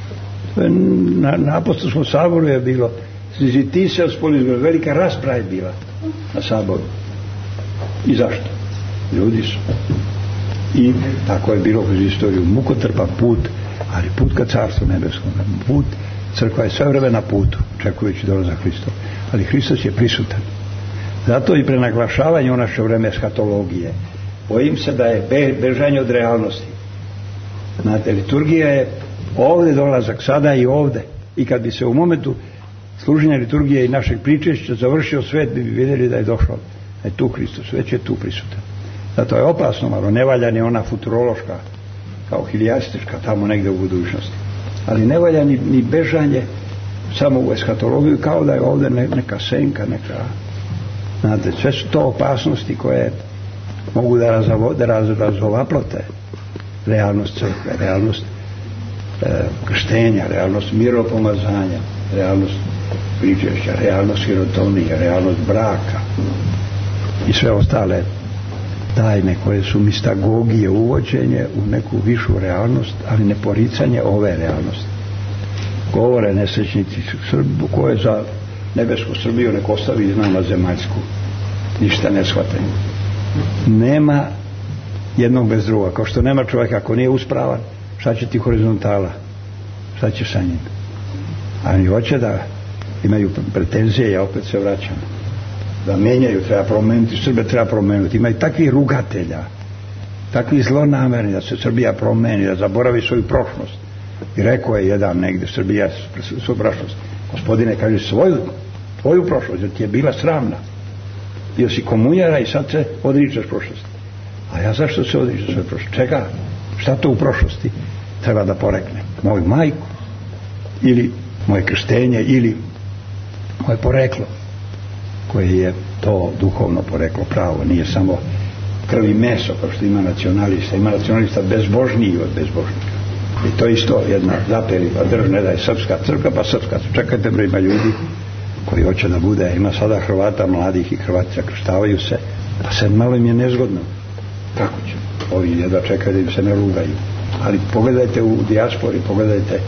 Na apostolskom saboru je bilo ti se ospolizgoj, velika rasprava je bila na saboru. I zašto? Ljudi su. I tako je bilo kroz istoriju. Mukotrpan put, ali put ka carstvu nebeskom. Put, crkva je sve vreme na putu, čekujući dolazak Hristov. Ali Hristos je prisutan. Zato i prenaglašavanje u naše vreme eskatologije. Bojim se da je bežanje od realnosti. Znate, liturgija je Ovde dolazak, sada i ovde. I kad bi se u momentu služenja liturgije i našeg pričešća završio svet, bi vidjeli da je došao, da je tu Hristos, već je tu prisutan. Zato je opasno malo, ne valja ni ona futurološka, kao hilijastička, tamo negde u budućnosti. Ali ne valja ni bežanje samo u eskatologiju, kao da je ovde neka senka, neka... Znate, sve su to opasnosti koje mogu da razovaplote realnost crkve, realnost krštenja, realnost miropomazanja, realnost pričešća, realnost hirotonije, realnost braka i sve ostale tajne koje su mistagogije, uvođenje u neku višu realnost, ali ne poricanje ove realnosti. Govore nesrećnici Srbu koje za nebesku Srbiju nek ostavi i nama zemaljsku, ništa ne shvataju. Nema jednog bez druga, kao što nema čovjeka ako nije uspravan, šta će ti horizontala, šta će sa njim? A oni hoće da imaju pretenzije, ja opet se vraćam, da menjaju, treba promeniti, Srbe treba promenuti. Ima i takvih rugatelja, takvi zlonamerni da se Srbija promeni, da zaboravi svoju prošlost. I rekao je jedan negde, Srbija svoju prošlost. Gospodine, kaže, tvoju prošlost, jer ti je bila sramna. Bio si komunjara i sad se odričeš prošlosti. A ja zašto se odričeš svoje prošlosti? Čega? Šta to u prošlosti treba da porekne? Moju majku? Ili moje krštenje? Ili moje poreklo? Koje je to duhovno poreklo pravo. Nije samo krv i meso, kao što ima nacionalista. Ima nacionalista bezbožniji od bezbožnika. I to isto jedna zapeli, pa držne da je srpska crkva, pa srpska crkva. Čekajte, bre, ima ljudi koji hoće da bude, ima sada Hrvata mladih i Hrvatica krštavaju se, pa sad malo im je nezgodno. Kako će? Ovi jedva čekaju da im se ne rugaju. Ali pogledajte u dijaspori, pogledajte,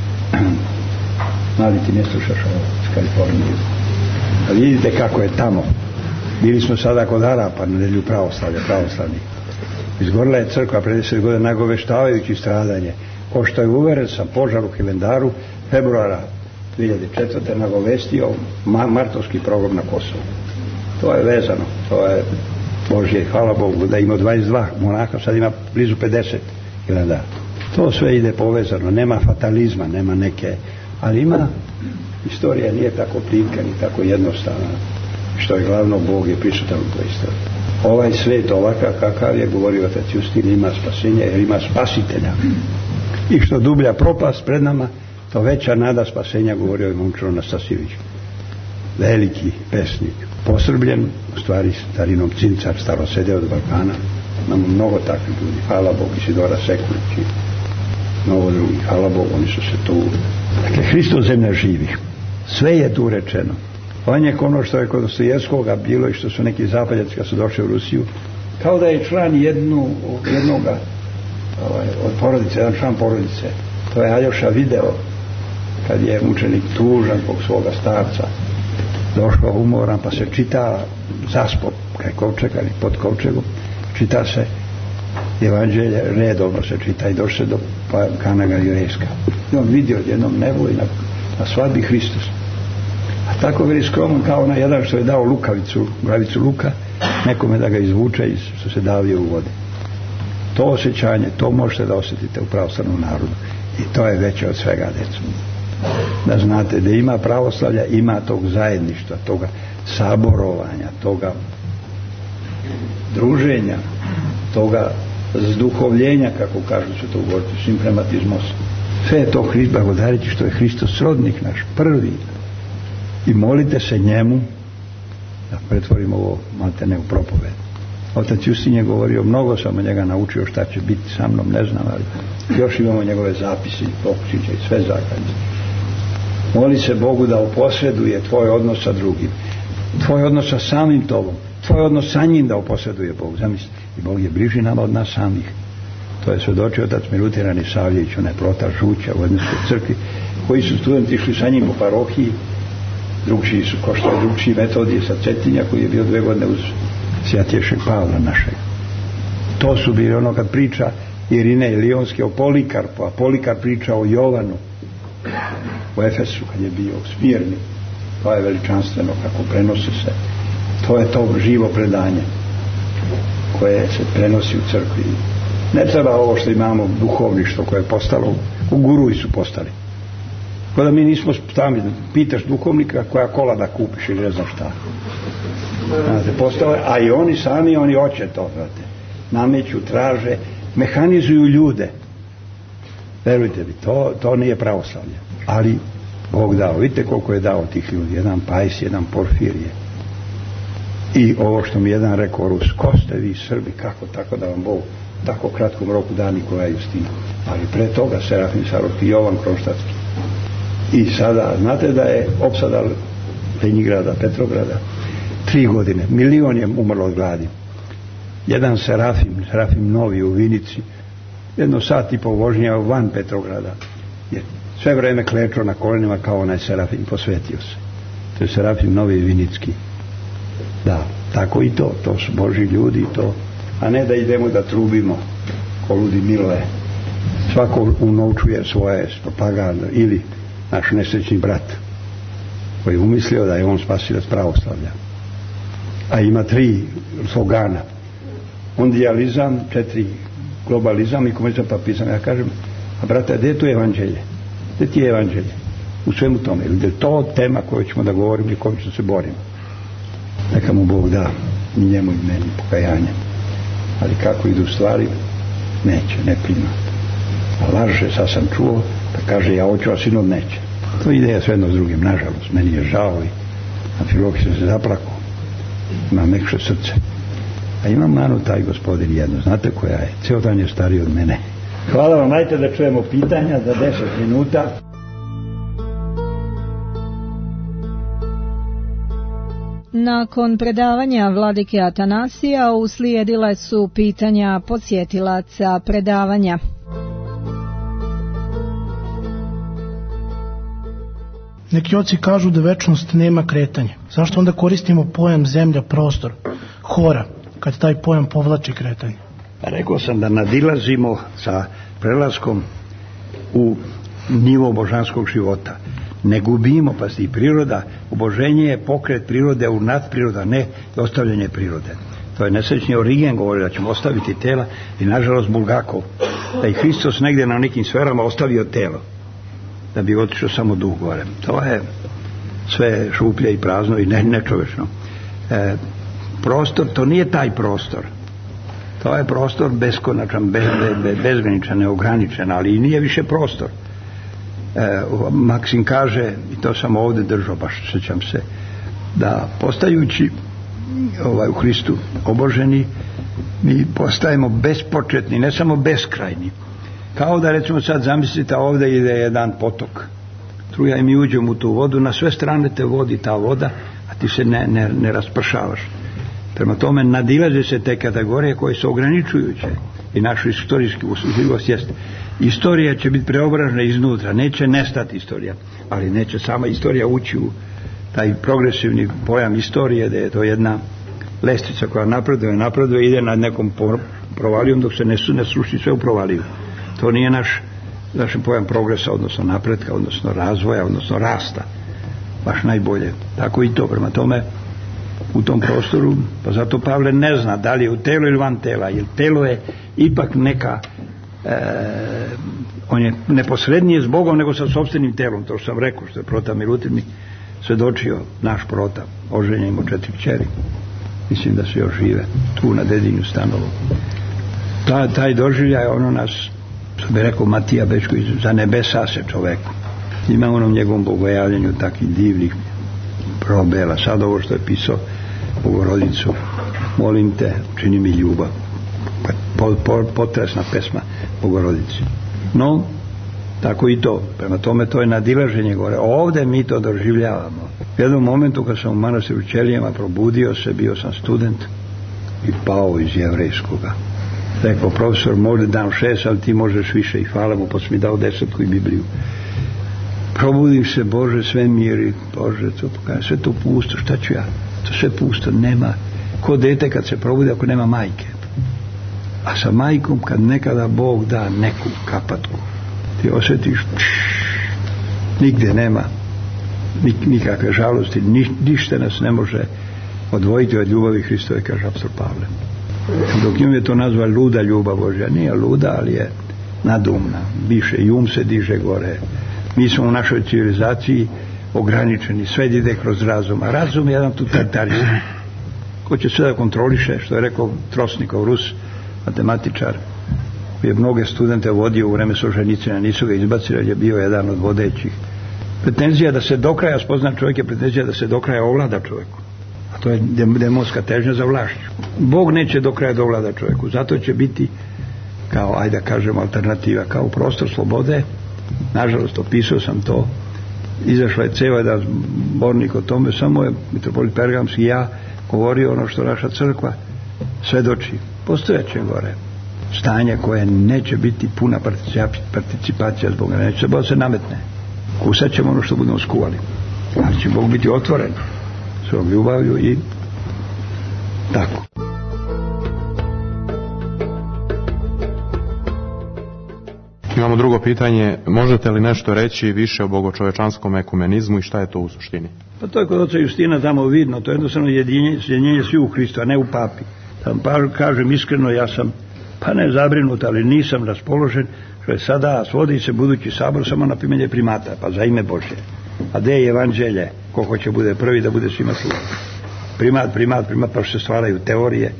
mladi ti ne slušaš ovo iz Kalifornije. A vidite kako je tamo. Bili smo sada kod Arapa na nedelju pravoslavnih. Izgorila je crkva pre 10 godina nagoveštavajući stradanje. Ko što je uveren sam požar u Hilandaru februara 2004. nagovestio martovski program na Kosovu. To je vezano, to je Božje, hvala Bogu da ima 22 monaha, sad ima blizu 50 Hilandara. To sve ide povezano, nema fatalizma, nema neke, ali ima, istorija nije tako plitka ni tako jednostavna, što je glavno, Bog je prisutan u toj istoriji. Ovaj svet ovakav kakav je, govorio otac Justin, ima spasenje jer ima spasitelja. I što dublja propast pred nama, to veća nada spasenja, govorio je Momčilo Nastasijević. Veliki pesnik, posrbljen, u stvari starinom Cincar, starosede od Balkana. Imamo mnogo takvih ljudi, hvala Bog, Isidora Sekulić i mnogo drugih, hvala Bog, oni su se tu. Dakle, Hristos zemlja živih. Sve je tu rečeno. On je ono što je kod Dostojevskoga bilo i što su neki zapadnjaci kad su došli u Rusiju, kao da je član jednoga od porodice, jedan član porodice. To je Aljoša video kad je mučenik tužan zbog svoga starca, došao umoran, pa se čita zaspod kraj kovčega ili pod kovčegom, čita se evanđelje, redovno se čita i došao do Kana Galilejska. I on vidio jednom nebu i na svadbi Hristos. A tako veli skroman kao na jedan što je dao lukavicu, glavicu luka, nekome da ga izvuče i što se davio u vodi. To osjećanje, to možete da osjetite u pravoslavnom narodu. I to je veće od svega, deco. Da znate da ima pravoslavlja, ima tog zajedništva, toga saborovanja, toga druženja, toga zduhovljenja, kako kažu su to u Gorcu, simprematizmos. Sve je to Hrist, blagodareći što je Hristos srodnik naš, prvi. I molite se njemu da pretvorimo ovo maltene u propoved. Otac Justin je govorio, mnogo sam od njega naučio šta će biti sa mnom, ne znam, ali još imamo njegove zapisi, pokušiće i sve zakanje. Moli se Bogu da uposreduje tvoj odnos sa drugim, tvoj odnos sa samim tobom, tvoj odnos sa njim da uposreduje Bog. Zamisli, i Bog je bliži nama od nas samih. To je svedočio otac Milutin Savljević, onaj plotar Žuća u Edinskoj crkvi, koji su studenti išli sa njim po parohiji. Drugčiji su, ko što je drugčiji Metodije sa Cetinja, koji je bio 2 godine uz Svjatješeg Pavla našeg. To su bili ono kad priča Irine Lionske o Polikarpu, a Polikar priča o Jovanu u Efesu kad je bio u Smirni. To je veličanstveno kako prenosi se. To je to živo predanje koje se prenosi u crkvi. Ne treba ovo što imamo duhovništvo koje je postalo guruji su postali. Kao da mi nismo stavili, pitaš duhovnika koja kola da kupiš ili ne znam šta. Znate, postale, a i oni sami, oni hoće to, znate. Nameću, traže, mehanizuju ljude. Verujte mi, to nije pravoslavlje. Ali Bog dao, vidite koliko je dao tih ljudi. Jedan Pajs, jedan Porfirije. I ovo što mi jedan rekao, Rus, ko ste vi Srbi, kako tako da vam Bog tako kratkom roku da Nikola Justina. Ali pre toga Serafim Sarovski i Jovan Kronštatski. I sada, znate da je opsada Lenjingrada, Petrograda 3 godine, 1 milion je umrlo od gladi. Jedan Serafim Novi u Vinici, 1 sat i pol vožnja van Petrograda, je sve vreme klečao na kolenima kao onaj Serafim, posvetio se. To je Serafim Novi Vinicki. Da, tako i to su Božji ljudi i to, a ne da idemo da trubimo ko ludi Miloje. Svako unovčuje svoje propagande ili naš nesrećni brat koji je umislio da je on spasilac pravoslavlja. A ima 3 slogana. Mondializam, 4 globalizam i komunizam, papizam. Ja kažem, a brate, gdje je tu evanđelje? Gdje ti je evanđelje? U svemu tome. Ili je to tema koju ćemo da govorimo i kojom ćemo se borimo? Neka mu Bog da i njemu i meni pokajanje. Ali kako idu stvari, neće, ne prima. A laže, sad sam čuo, pa kaže ja hoću, a sinod neće. To ide sve jedno s drugim, nažalost. Meni je žao i Amfilohije se zaplakao. Ima mekše srce. A ima manu taj gospodin jedno. Znate koja je? Ceo dan je stariji od mene. Hvala vam, najte da čujemo pitanja za 10 minuta. Nakon predavanja vladike Atanasija uslijedile su pitanja podsjetilaca predavanja. Neki oci kažu da večnost nema kretanja. Zašto onda koristimo pojam zemlja, prostor, hora, kad taj pojam povlači kretanje? Rekao sam da nadilazimo sa prelaskom u nivo božanskog života. Ne gubimo, pa i priroda, oboženje je pokret prirode u nadpriroda, ne ostavljanje prirode. To je nesrećni Origen govori da ćemo ostaviti tela i nažalost Bulgakov, da je Hristos negdje na nekim sferama ostavio telo, da bi otišao samo duh gore. To je sve šuplje i prazno i nečovečno. Prostor, to nije taj prostor. To je prostor beskonačan, bezgraničan, neograničen, ali i nije više prostor. Maksim kaže, i to sam ovdje držao, baš sjećam se, da postajući u Hristu oboženi, mi postajemo bespočetni, ne samo beskrajni. Kao da recimo sad zamislite ovdje ide jedan potok, struja i mi uđemo u tu vodu, na sve strane te vodi ta voda, a ti se ne raspršavaš. Prema tome nadilaze se te kategorije koje su ograničujuće i našu istorijsku živost jest. Istorija će biti preobražena iznutra, neće nestati istorija, ali neće sama istorija ući u taj progresivni pojam istorije, da je to jedna lestvica koja napreduje, ide nad nekom provalijom dok se ne sruši sve u provaliju. To nije naš pojam progresa, odnosno napretka, odnosno razvoja, odnosno rasta. Baš najbolje. Tako i to. Prema tome, u tom prostoru, pa zato Pavle ne zna da li je u telu ili van tela, jer telo je ipak neka on je neposrednije s Bogom nego sa sopstvenim telom, to što sam rekao, što je Prota Milutin mi svedočio, naš Prota, oženjen imao 4 kćeri, mislim da su još žive tu na Dedinju stanovu. Taj doživljaj, ono nas, što bi rekao Matija Bečković, za nebesa se čoveku. Ima onom njegovom bogojavljenju takvih divnih probela. Sad ovo što je pisao Bogorodicu, molim te, čini mi ljubav. Potresna pesma Bogorodici. No, tako i to. Prema tome to je nadilaženje gore. Ovdje mi to doživljavamo. U jednom momentu kad sam u manastiru Ćelijama probudio se, bio sam student i pao iz jevrejskoga. Rekao, profesor, možda dam 6, ali ti možeš više, i hvala mu, pa sam mi dao 10 i Bibliju. Probudim se, Bože, sve miri, Bože, sve to pusto, šta ću ja? To sve pusto, nema. Ko dete kad se probudi ako nema majke. A sa majkom kad nekada Bog da neku kapatku, ti osjetiš, nigdje nema nikakve žalosti, ništa nas ne može odvojiti od ljubavi Hristove, kaže apostol Pavle. Dok njom je to nazva luda ljubav Božja, nije luda, ali je nadumna, više i se diže gore. Mi smo u našoj civilizaciji ograničeni, sve ide kroz razum, a razum je jedan totalitarist. Ko će sve da kontroliše, što je rekao Trosnikov, Rus, matematičar, koji je mnoge studente vodio u vreme Solženjicina, nisu ga izbacili, jer je bio jedan od vodećih. Pretenzija da se do kraja spozna čovjek je pretenzija da se do kraja ovlada čovjeku. A to je demonska težnja za vlašću. Bog neće do kraja dovlada čovjeku, zato će biti kao, ajde da kažemo, alternativa, kao prostor slobode. Nažalost, opisao sam to, izašao je ceo jedan zbornik o tome, samo je mitropolit Pergamski i ja govorio ono što naša crkva svedoči. Postojaće gore stanje koje neće biti puna participacija zbog Boga, neće se nametne. Kusat ćemo ono što budemo skuvali, ali će Bog biti otvoren svojom ljubavlju i tako. Imamo drugo pitanje, možete li nešto reći više o bogočovečanskom ekumenizmu i šta je to u suštini? Pa to je kod oca Justina tamo vidno, to je jednostavno jedinjenje svi u Hristu, a ne u papi. Tam kažem iskreno, ja sam pa ne zabrinut, ali nisam raspoložen, što je sada svodi se budući sabor samo na pimenje primata, pa za ime Božje. A gde je evanđelje? Ko hoće bude prvi da bude svima služen? Primat, pa što se stvaraju teorije.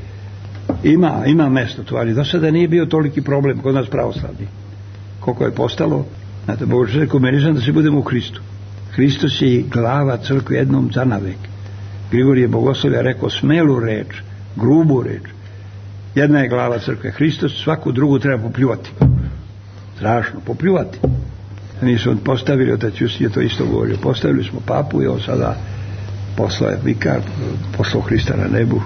Ima mesto tu, ali do sada nije bio toliki problem kod nas pravoslavni. Koliko je postalo, znate, bogočovečanski ekumenizam da se budemo u Hristu. Hristos je glava crkve jednom zanavek. Grigorije Bogoslovlja rekao smelu reč, grubu reč. Jedna je glava crkve Hristos, svaku drugu treba popljuvati. Strašno, popljuvati. Mi smo postavili, otac Justin je to isto govorio, postavili smo papu i on sada poslao je vikar, poslao Hrista na nebu.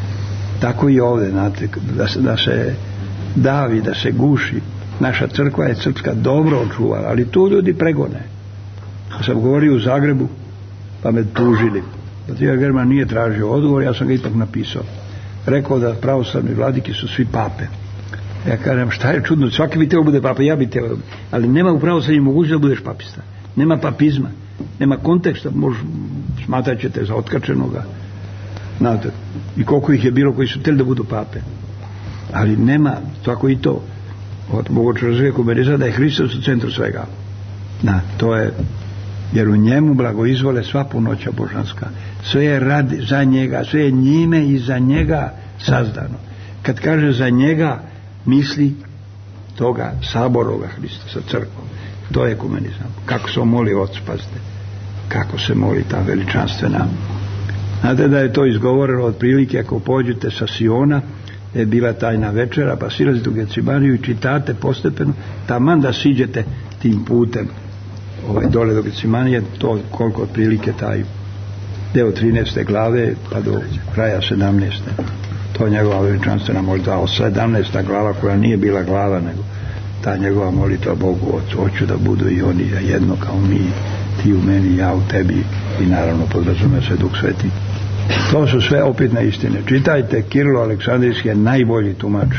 Tako i ovdje, znate, da se davi, da se guši. Naša crkva je srpska dobro očuvala, ali tu ljudi pregone. Ja sam govorio u Zagrebu, pa me tužili. Patrijar German nije tražio odgovor, ja sam ga ipak napisao. Rekao da pravoslavni vladiki su svi pape. Ja kažem, šta je čudno, svaki bi teo bude papa, ja bi teo, ali nema u pravoslavlju mogućnosti da budeš papista. Nema papizma, nema konteksta, smatrat ćete za otkačenoga. Znate, i koliko ih je bilo koji su htjeli da budu pape. Ali nema, tako i to, od bogočovečanskog ekumenizma da je Hristos u centru svega. To je, jer u njemu blagoizvole sva punoća božanska. Sve je rad za njega, sve je njime i za njega sazdano. Kad kaže za njega, misli toga saboroga Hrista sa crkvom. To je ekumenizam. Kako se moli Ocu, pazite. Kako se moli ta veličanstvena. Znate da je to izgovoreno otprilike ako pođete sa Siona, je bila tajna večera, pa silazite u Gecimaniju i čitate postepeno, taman da siđete tim putem dole do Gecimanije, to koliko otprilike taj deo 13. glave pa do kraja 17. To je njegova veličanstvena molitva, 17. glava koja nije bila glava, nego ta njegova molitva Bogu Ocu, hoću da budu i oni jedno kao mi, ti u meni, ja u tebi, i naravno podrazume se Duh Sveti. To su sve opitne istine. Čitajte, Kirilo Aleksandrijski je najbolji tumač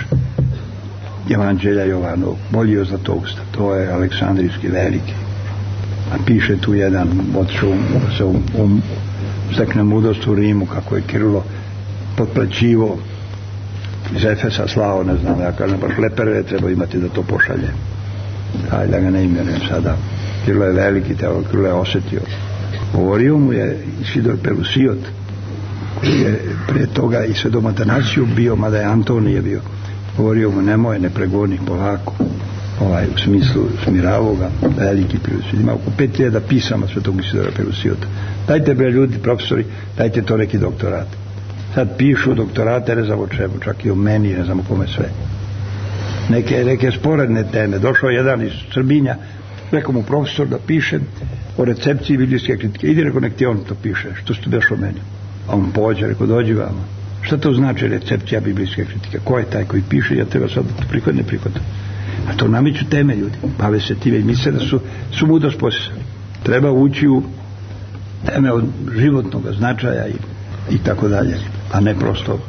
Evanđelja Jovanov, bolji od Zlatousta. To je Aleksandrijski veliki. A piše tu jedan otišao se stekne mudrost u Rimu, kako je Kirilo potplaćivo iz Efesa slao, ne znam, ja kažem, baš lepere treba imati da to pošalje. Ajde da ga ne imenujem sada. Kirilo je veliki, Kirilo je osetio. Govorio mu je Isidor Pelusiot, koji je prije toga i Svedom Atanasiju bio, mada je Antonije bio. Govorio mu, nemoj, ne pregoni, polako. U smislu smiravo ga, veliki Pelusiot. Ima oko 5000 pisama Svetog Isidora Pelusiota. Dajte, bre ljudi, profesori, dajte to neki doktorat. Sad pišu doktorate, ne znam o čemu, čak i o meni, ne znam o kome sve. Neke sporedne teme. Došao jedan iz Srbinja, rekao mu profesor da piše o recepciji biblijske kritike. Idi, rekao, nek ti on to piše, što ste došao meni. A on pođe, rekao, dođi vama. Šta to znači recepcija biblijske kritike? Ko je taj koji piše? Ja treba sad da to prihvatim, ne prihvatim. A to namiću teme, ljudi. Bave se time i misle da su mudrost posisali. Treba ući u teme od životnog značaja i tako dalje, a ne prosto.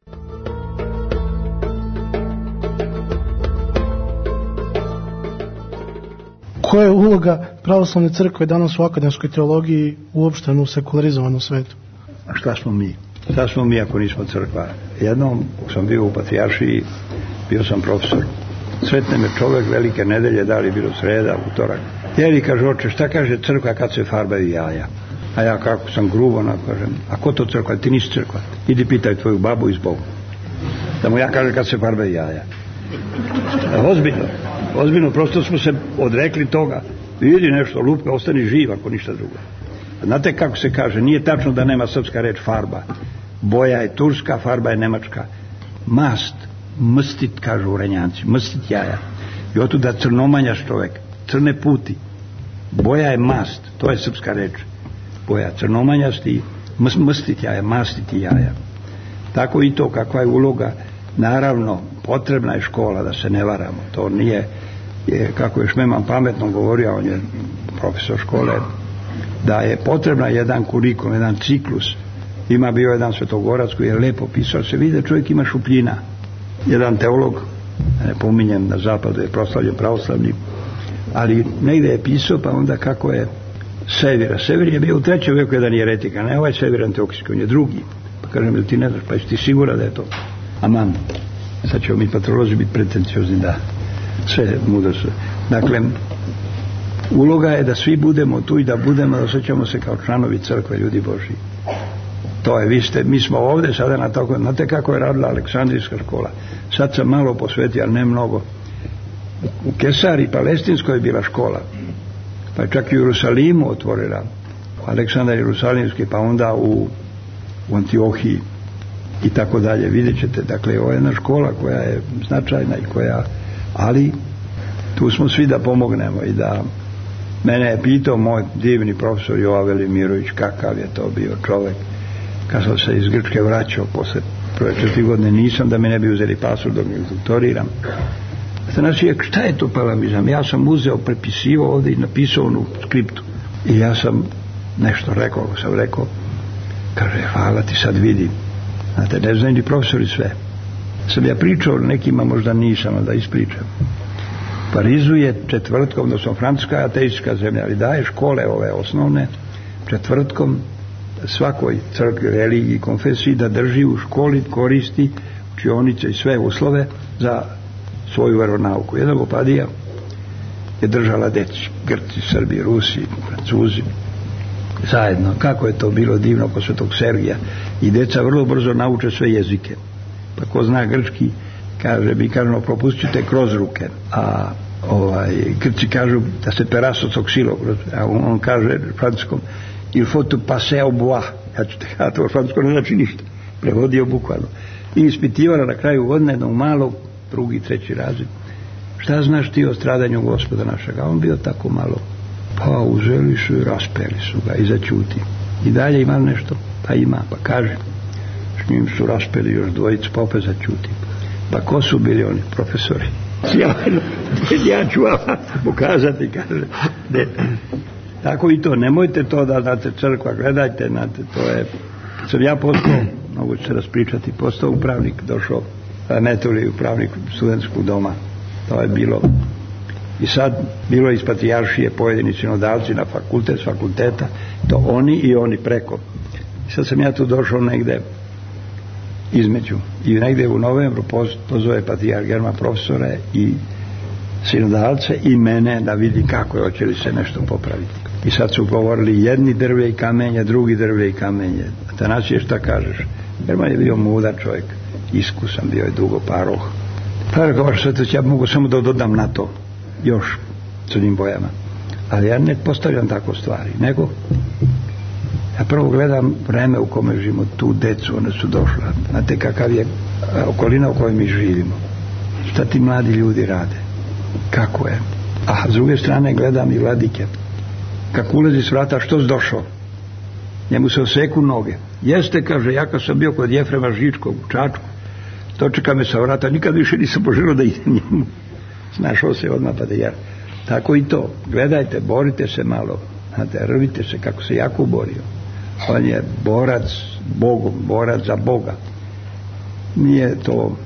Koja je uloga pravoslavne crkve danas u akademskoj teologiji uopšteno u sekularizovanom svetu? A šta smo mi? Šta smo mi ako nismo crkva? Jednom sam bio u Patrijaršiji, bio sam profesor Sretne me čovek velike nedelje, da li bilo sreda, utorak. Jeli, kaže, oče, šta kaže crkva kad se farbaju jaja? A ja kako sam grubo, kažem, a ko to crkva? Ti nisi crkva. Idi pitaj tvoju babu iz Boga. Da mu ja kažem kad se farbaju jaja. Ozbiljno, prosto smo se odrekli toga. Vidi nešto, lupka, ostani živ ako ništa drugo. Znate kako se kaže, nije tačno da nema srpska reč farba. Boja je turska, farba je nemačka. Mast, mstit, kažu Urenjanci, mstit jaja. I otuda crnomanjaš čovek, crne puti. Boja je mast, to je srpska reč. Boja, crnomanjasti, mstit jaja, mastiti jaja. Tako i to, kakva je uloga. Naravno, potrebna je škola, da se ne varamo. To nije, kako je Šmeman pametno govorio, on je profesor škole, da je potrebna jedan kurikulum, jedan ciklus. Ima bio jedan Svetogorac koji je lepo pisao, se vidi da čovjek ima šupljina. Jedan teolog, ne pominjem, na zapadu je proslavljen pravoslavni, ali negde je pisao, pa onda kako je Sevira. Sevir je bio u 3. veku jedan jeretik, a ne ovaj Sevir Antiohijski, on je drugi. Pa kažem, ili ti ne znaš, pa jesi ti sigura da je to? Aman, sad ćemo mi patrolozi biti pretenciozni, da sve mudro su. Dakle, uloga je da svi budemo tu i da budemo, da osjećamo se kao članovi crkve, ljudi Božji. To je, mi smo ovdje sada na tako, znate kako je radila Aleksandrijska škola. Sad sam malo posvetio, ali ne mnogo. U Kesari, Palestinskoj je bila škola. Pa je čak i u Jerusalimu otvorila. Aleksandar Jerusalimski, pa onda u Antiohiji i tako dalje. Vidjet ćete, dakle, ovo je jedna škola koja je značajna i koja, ali tu smo svi da pomognemo i da mene je pitao moj divni profesor Jova Velimirović kakav je to bio čovek. Kad sam se iz Grčke vraćao posle 4 godine, nisam da mi ne bi uzeli pasoš dok mi doktoriram. Znači, šta je to palamizam? Ja sam uzeo, prepisivao ovdje i napisao u skriptu. I ja sam nešto rekao, kaže, hvala ti, sad vidim. Znate, ne znaju ni profesori sve. Sam ja pričao nekima, možda nisam, ali da ispričam. Parizu je četvrtkom, odnosno Francuska je ateistička zemlja, ali daje škole ove osnovne, četvrtkom svakoj crkvi, religiji, konfesiji da drži u školi, koristi učionice i sve uslove za svoju veronauku. Jedan opadija je držala deci, Grci, Srbi, Rusi, Francuzi, zajedno. Kako je to bilo divno kod Svetog Sergija. I deca vrlo brzo nauče sve jezike. Pa ko zna grčki, kaže, mi kažemo, propustite kroz ruke. A Grci kažu da se peraso coksilo, a on kaže francuskom, il faut te passer au bois. Ja to francusko ne znači ništa. Prevodio bukvalno. I ispitivala na kraju godine jednog malog, 2., 3. razred. Šta znaš ti o stradanju Gospoda našega? On bio tako malo. Pa uzeli su i raspeli su ga i začuti. I dalje ima nešto? Pa ima, pa kaže. S njim su raspeli još 2, pa opet začuti. Pa ko su bili oni? Profesori. Ja ću vam pokazati, kaže. Tako i to, nemojte to da, znate, crkva, gledajte, znate, to je, sam ja postao, mogu se raspričati, postao upravnik, došao Metuli, upravnik studentskog doma, to je bilo, i sad bilo iz patrijaršije pojedini sinodalci na fakulteta, to oni i oni preko. I sad sam ja tu došao negde između, i negde u novembru pozove patrijarh German profesore i sinodalce i mene da vidi kako je, hoće li se nešto popraviti. I sad su govorili jedni drvlje i kamenje, drugi drvlje i kamenje. Atanasije, šta kažeš? German je bio mudar čovjek, iskusan, bio je dugo paroh. Pa rekao, ja mogu samo da dodam na to još crnim bojama. Ali ja ne postavljam tako stvari, nego ja prvo gledam vreme u kome živimo, tu decu, one su došla. Znate kakav je okolina u kojoj mi živimo. Šta ti mladi ljudi rade? Kako je? A s druge strane gledam i vladike. Kako ulazi s vrata, što si došao? Njemu se oseku noge. Jeste, kaže, ja kad sam bio kod Jefrema Žičkog u Čačku, dočeka me sa vrata, nikad više nisam poželio da idem njemu. Snašao se odmah pa da ja. Tako i to. Gledajte, borite se malo. Znate, rvite se kako se jako borio. On je borac Bogom, borac za Boga. Nije to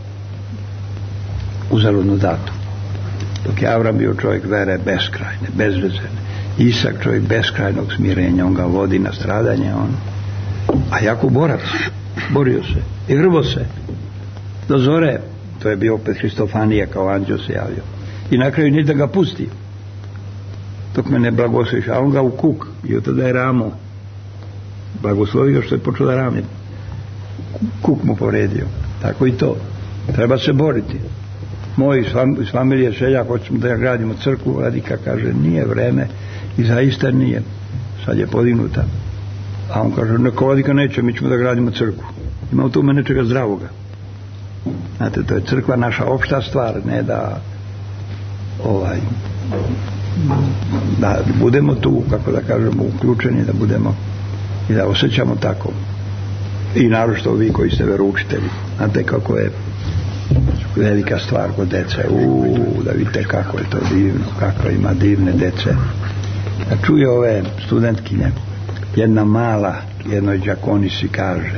uzaludno dato. Dok je Avram bio čovjek vere beskrajne, bezrezervne. Isak čovjek beskrajnog smirenja, on ga vodi na stradanje, a jako borac, borio se i rvo se do zore, To je bio opet Hristofanija, kao anđeo se javio. I na kraju ni da ga pusti. Dok me ne blagosloviš, a on ga u kuk i od tada je ramo. Blagoslovio što je počeo da rami. Kuk mu povredio. Tako i to. Treba se boriti. Moj iz familije seljak, hoćemo da gradimo crkvu, vladika kaže, nije vreme i zaista nije. Sad je podignuta. A on kaže, neko vladika neće, mi ćemo da gradimo crkvu. Ima u tome nečega zdravoga. Znate, to je crkva naša opšta stvar, ne da da budemo tu, kako da kažemo, uključeni, da budemo i da osjećamo tako. I naročito vi koji ste veroučitelji. Znate kako je velika stvar kod dece. Da vidite kako je to divno, kako ima divne dece. Da čuje ove studentkinje, jedna mala, jednoj đakonisi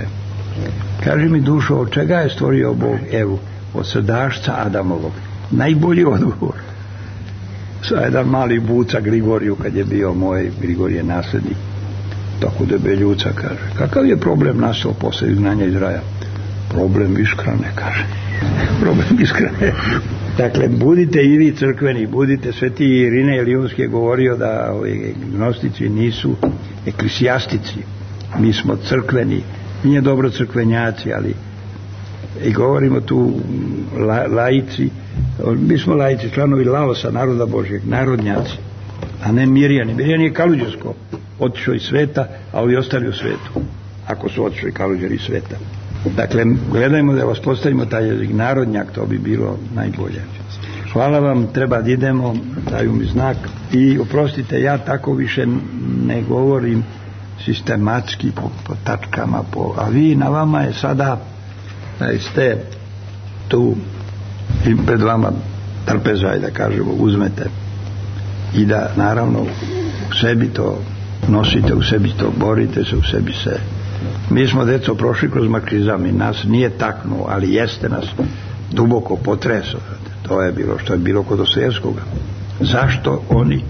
kaže mi dušo, od čega je stvorio Bog Evu? Od srdašca Adamovog. Najbolji odgovor. Sada jedan mali buca Grigoriju, kad je bio moj, Grigorije naslednik, tako debeljuca, kaže, kakav je problem nastao posle izgnanja iz raja? Problem ishrane, kaže. Problem ishrane. Dakle, budite i vi crkveni, budite, sveti Irinej Lionski je govorio da gnostici nisu eklesijastici, mi smo crkveni, nije dobro crkvenjaci, ali i govorimo tu laici, mi smo laici, članovi Laosa, naroda Božjeg, narodnjaci, a ne Mirjani. Mirjani je Kaluđersko, otišao iz sveta, a ovi ostali u svetu, ako su otišli Kaluđeri iz sveta. Dakle, gledajmo da vas postavimo taj jezik, narodnjak, to bi bilo najbolje. Hvala vam, treba da idemo, daju mi znak i oprostite, ja tako više ne govorim sistematski po tačkama, a vi, na vama je sada da ste tu i pred vama trpezaj, da kažemo, uzmete i da naravno u sebi to nosite, u sebi to borite se, u sebi se. Mi smo, deco, prošli kroz marksizam i nas nije taknuo, ali jeste nas duboko potresao. To je bilo što je bilo kod Dostojevskoga. Zašto oni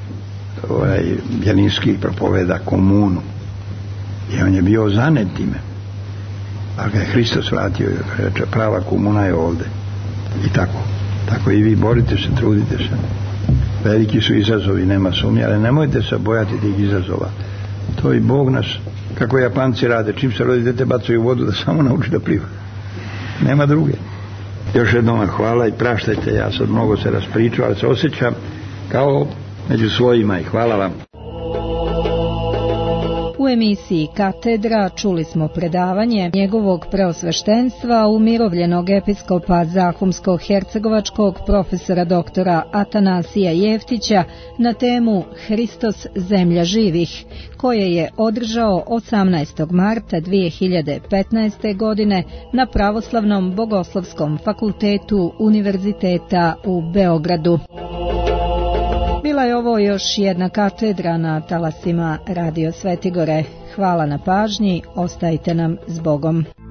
Bjelinski propoveda komunu? I on je bio zanet time. Ali ga je Hristos vratio i reče, prava komuna je ovde. I tako i vi borite se, trudite se. Veliki su izazovi, nema sumnje, ali nemojte se bojati tih izazova. To i Bog nas, kako Japanci rade, čim se rodi dete bacaju u vodu da samo nauči da pliva. Nema druge. Još jednom hvala i praštajte, ja sad mnogo se raspričao, ali se osjećam kao među svojima i hvala vam. U emisiji Katedra čuli smo predavanje njegovog preosveštenstva umirovljenog episkopa Zahumsko-hercegovačkog profesora doktora Atanasija Jeftića na temu Hristos zemlja živih, koje je održao 18. marta 2015. godine na Pravoslavnom bogoslovskom fakultetu Univerziteta u Beogradu. Bila je ovo još jedna katedra na talasima Radio Svetigore. Hvala na pažnji, ostajte nam s Bogom.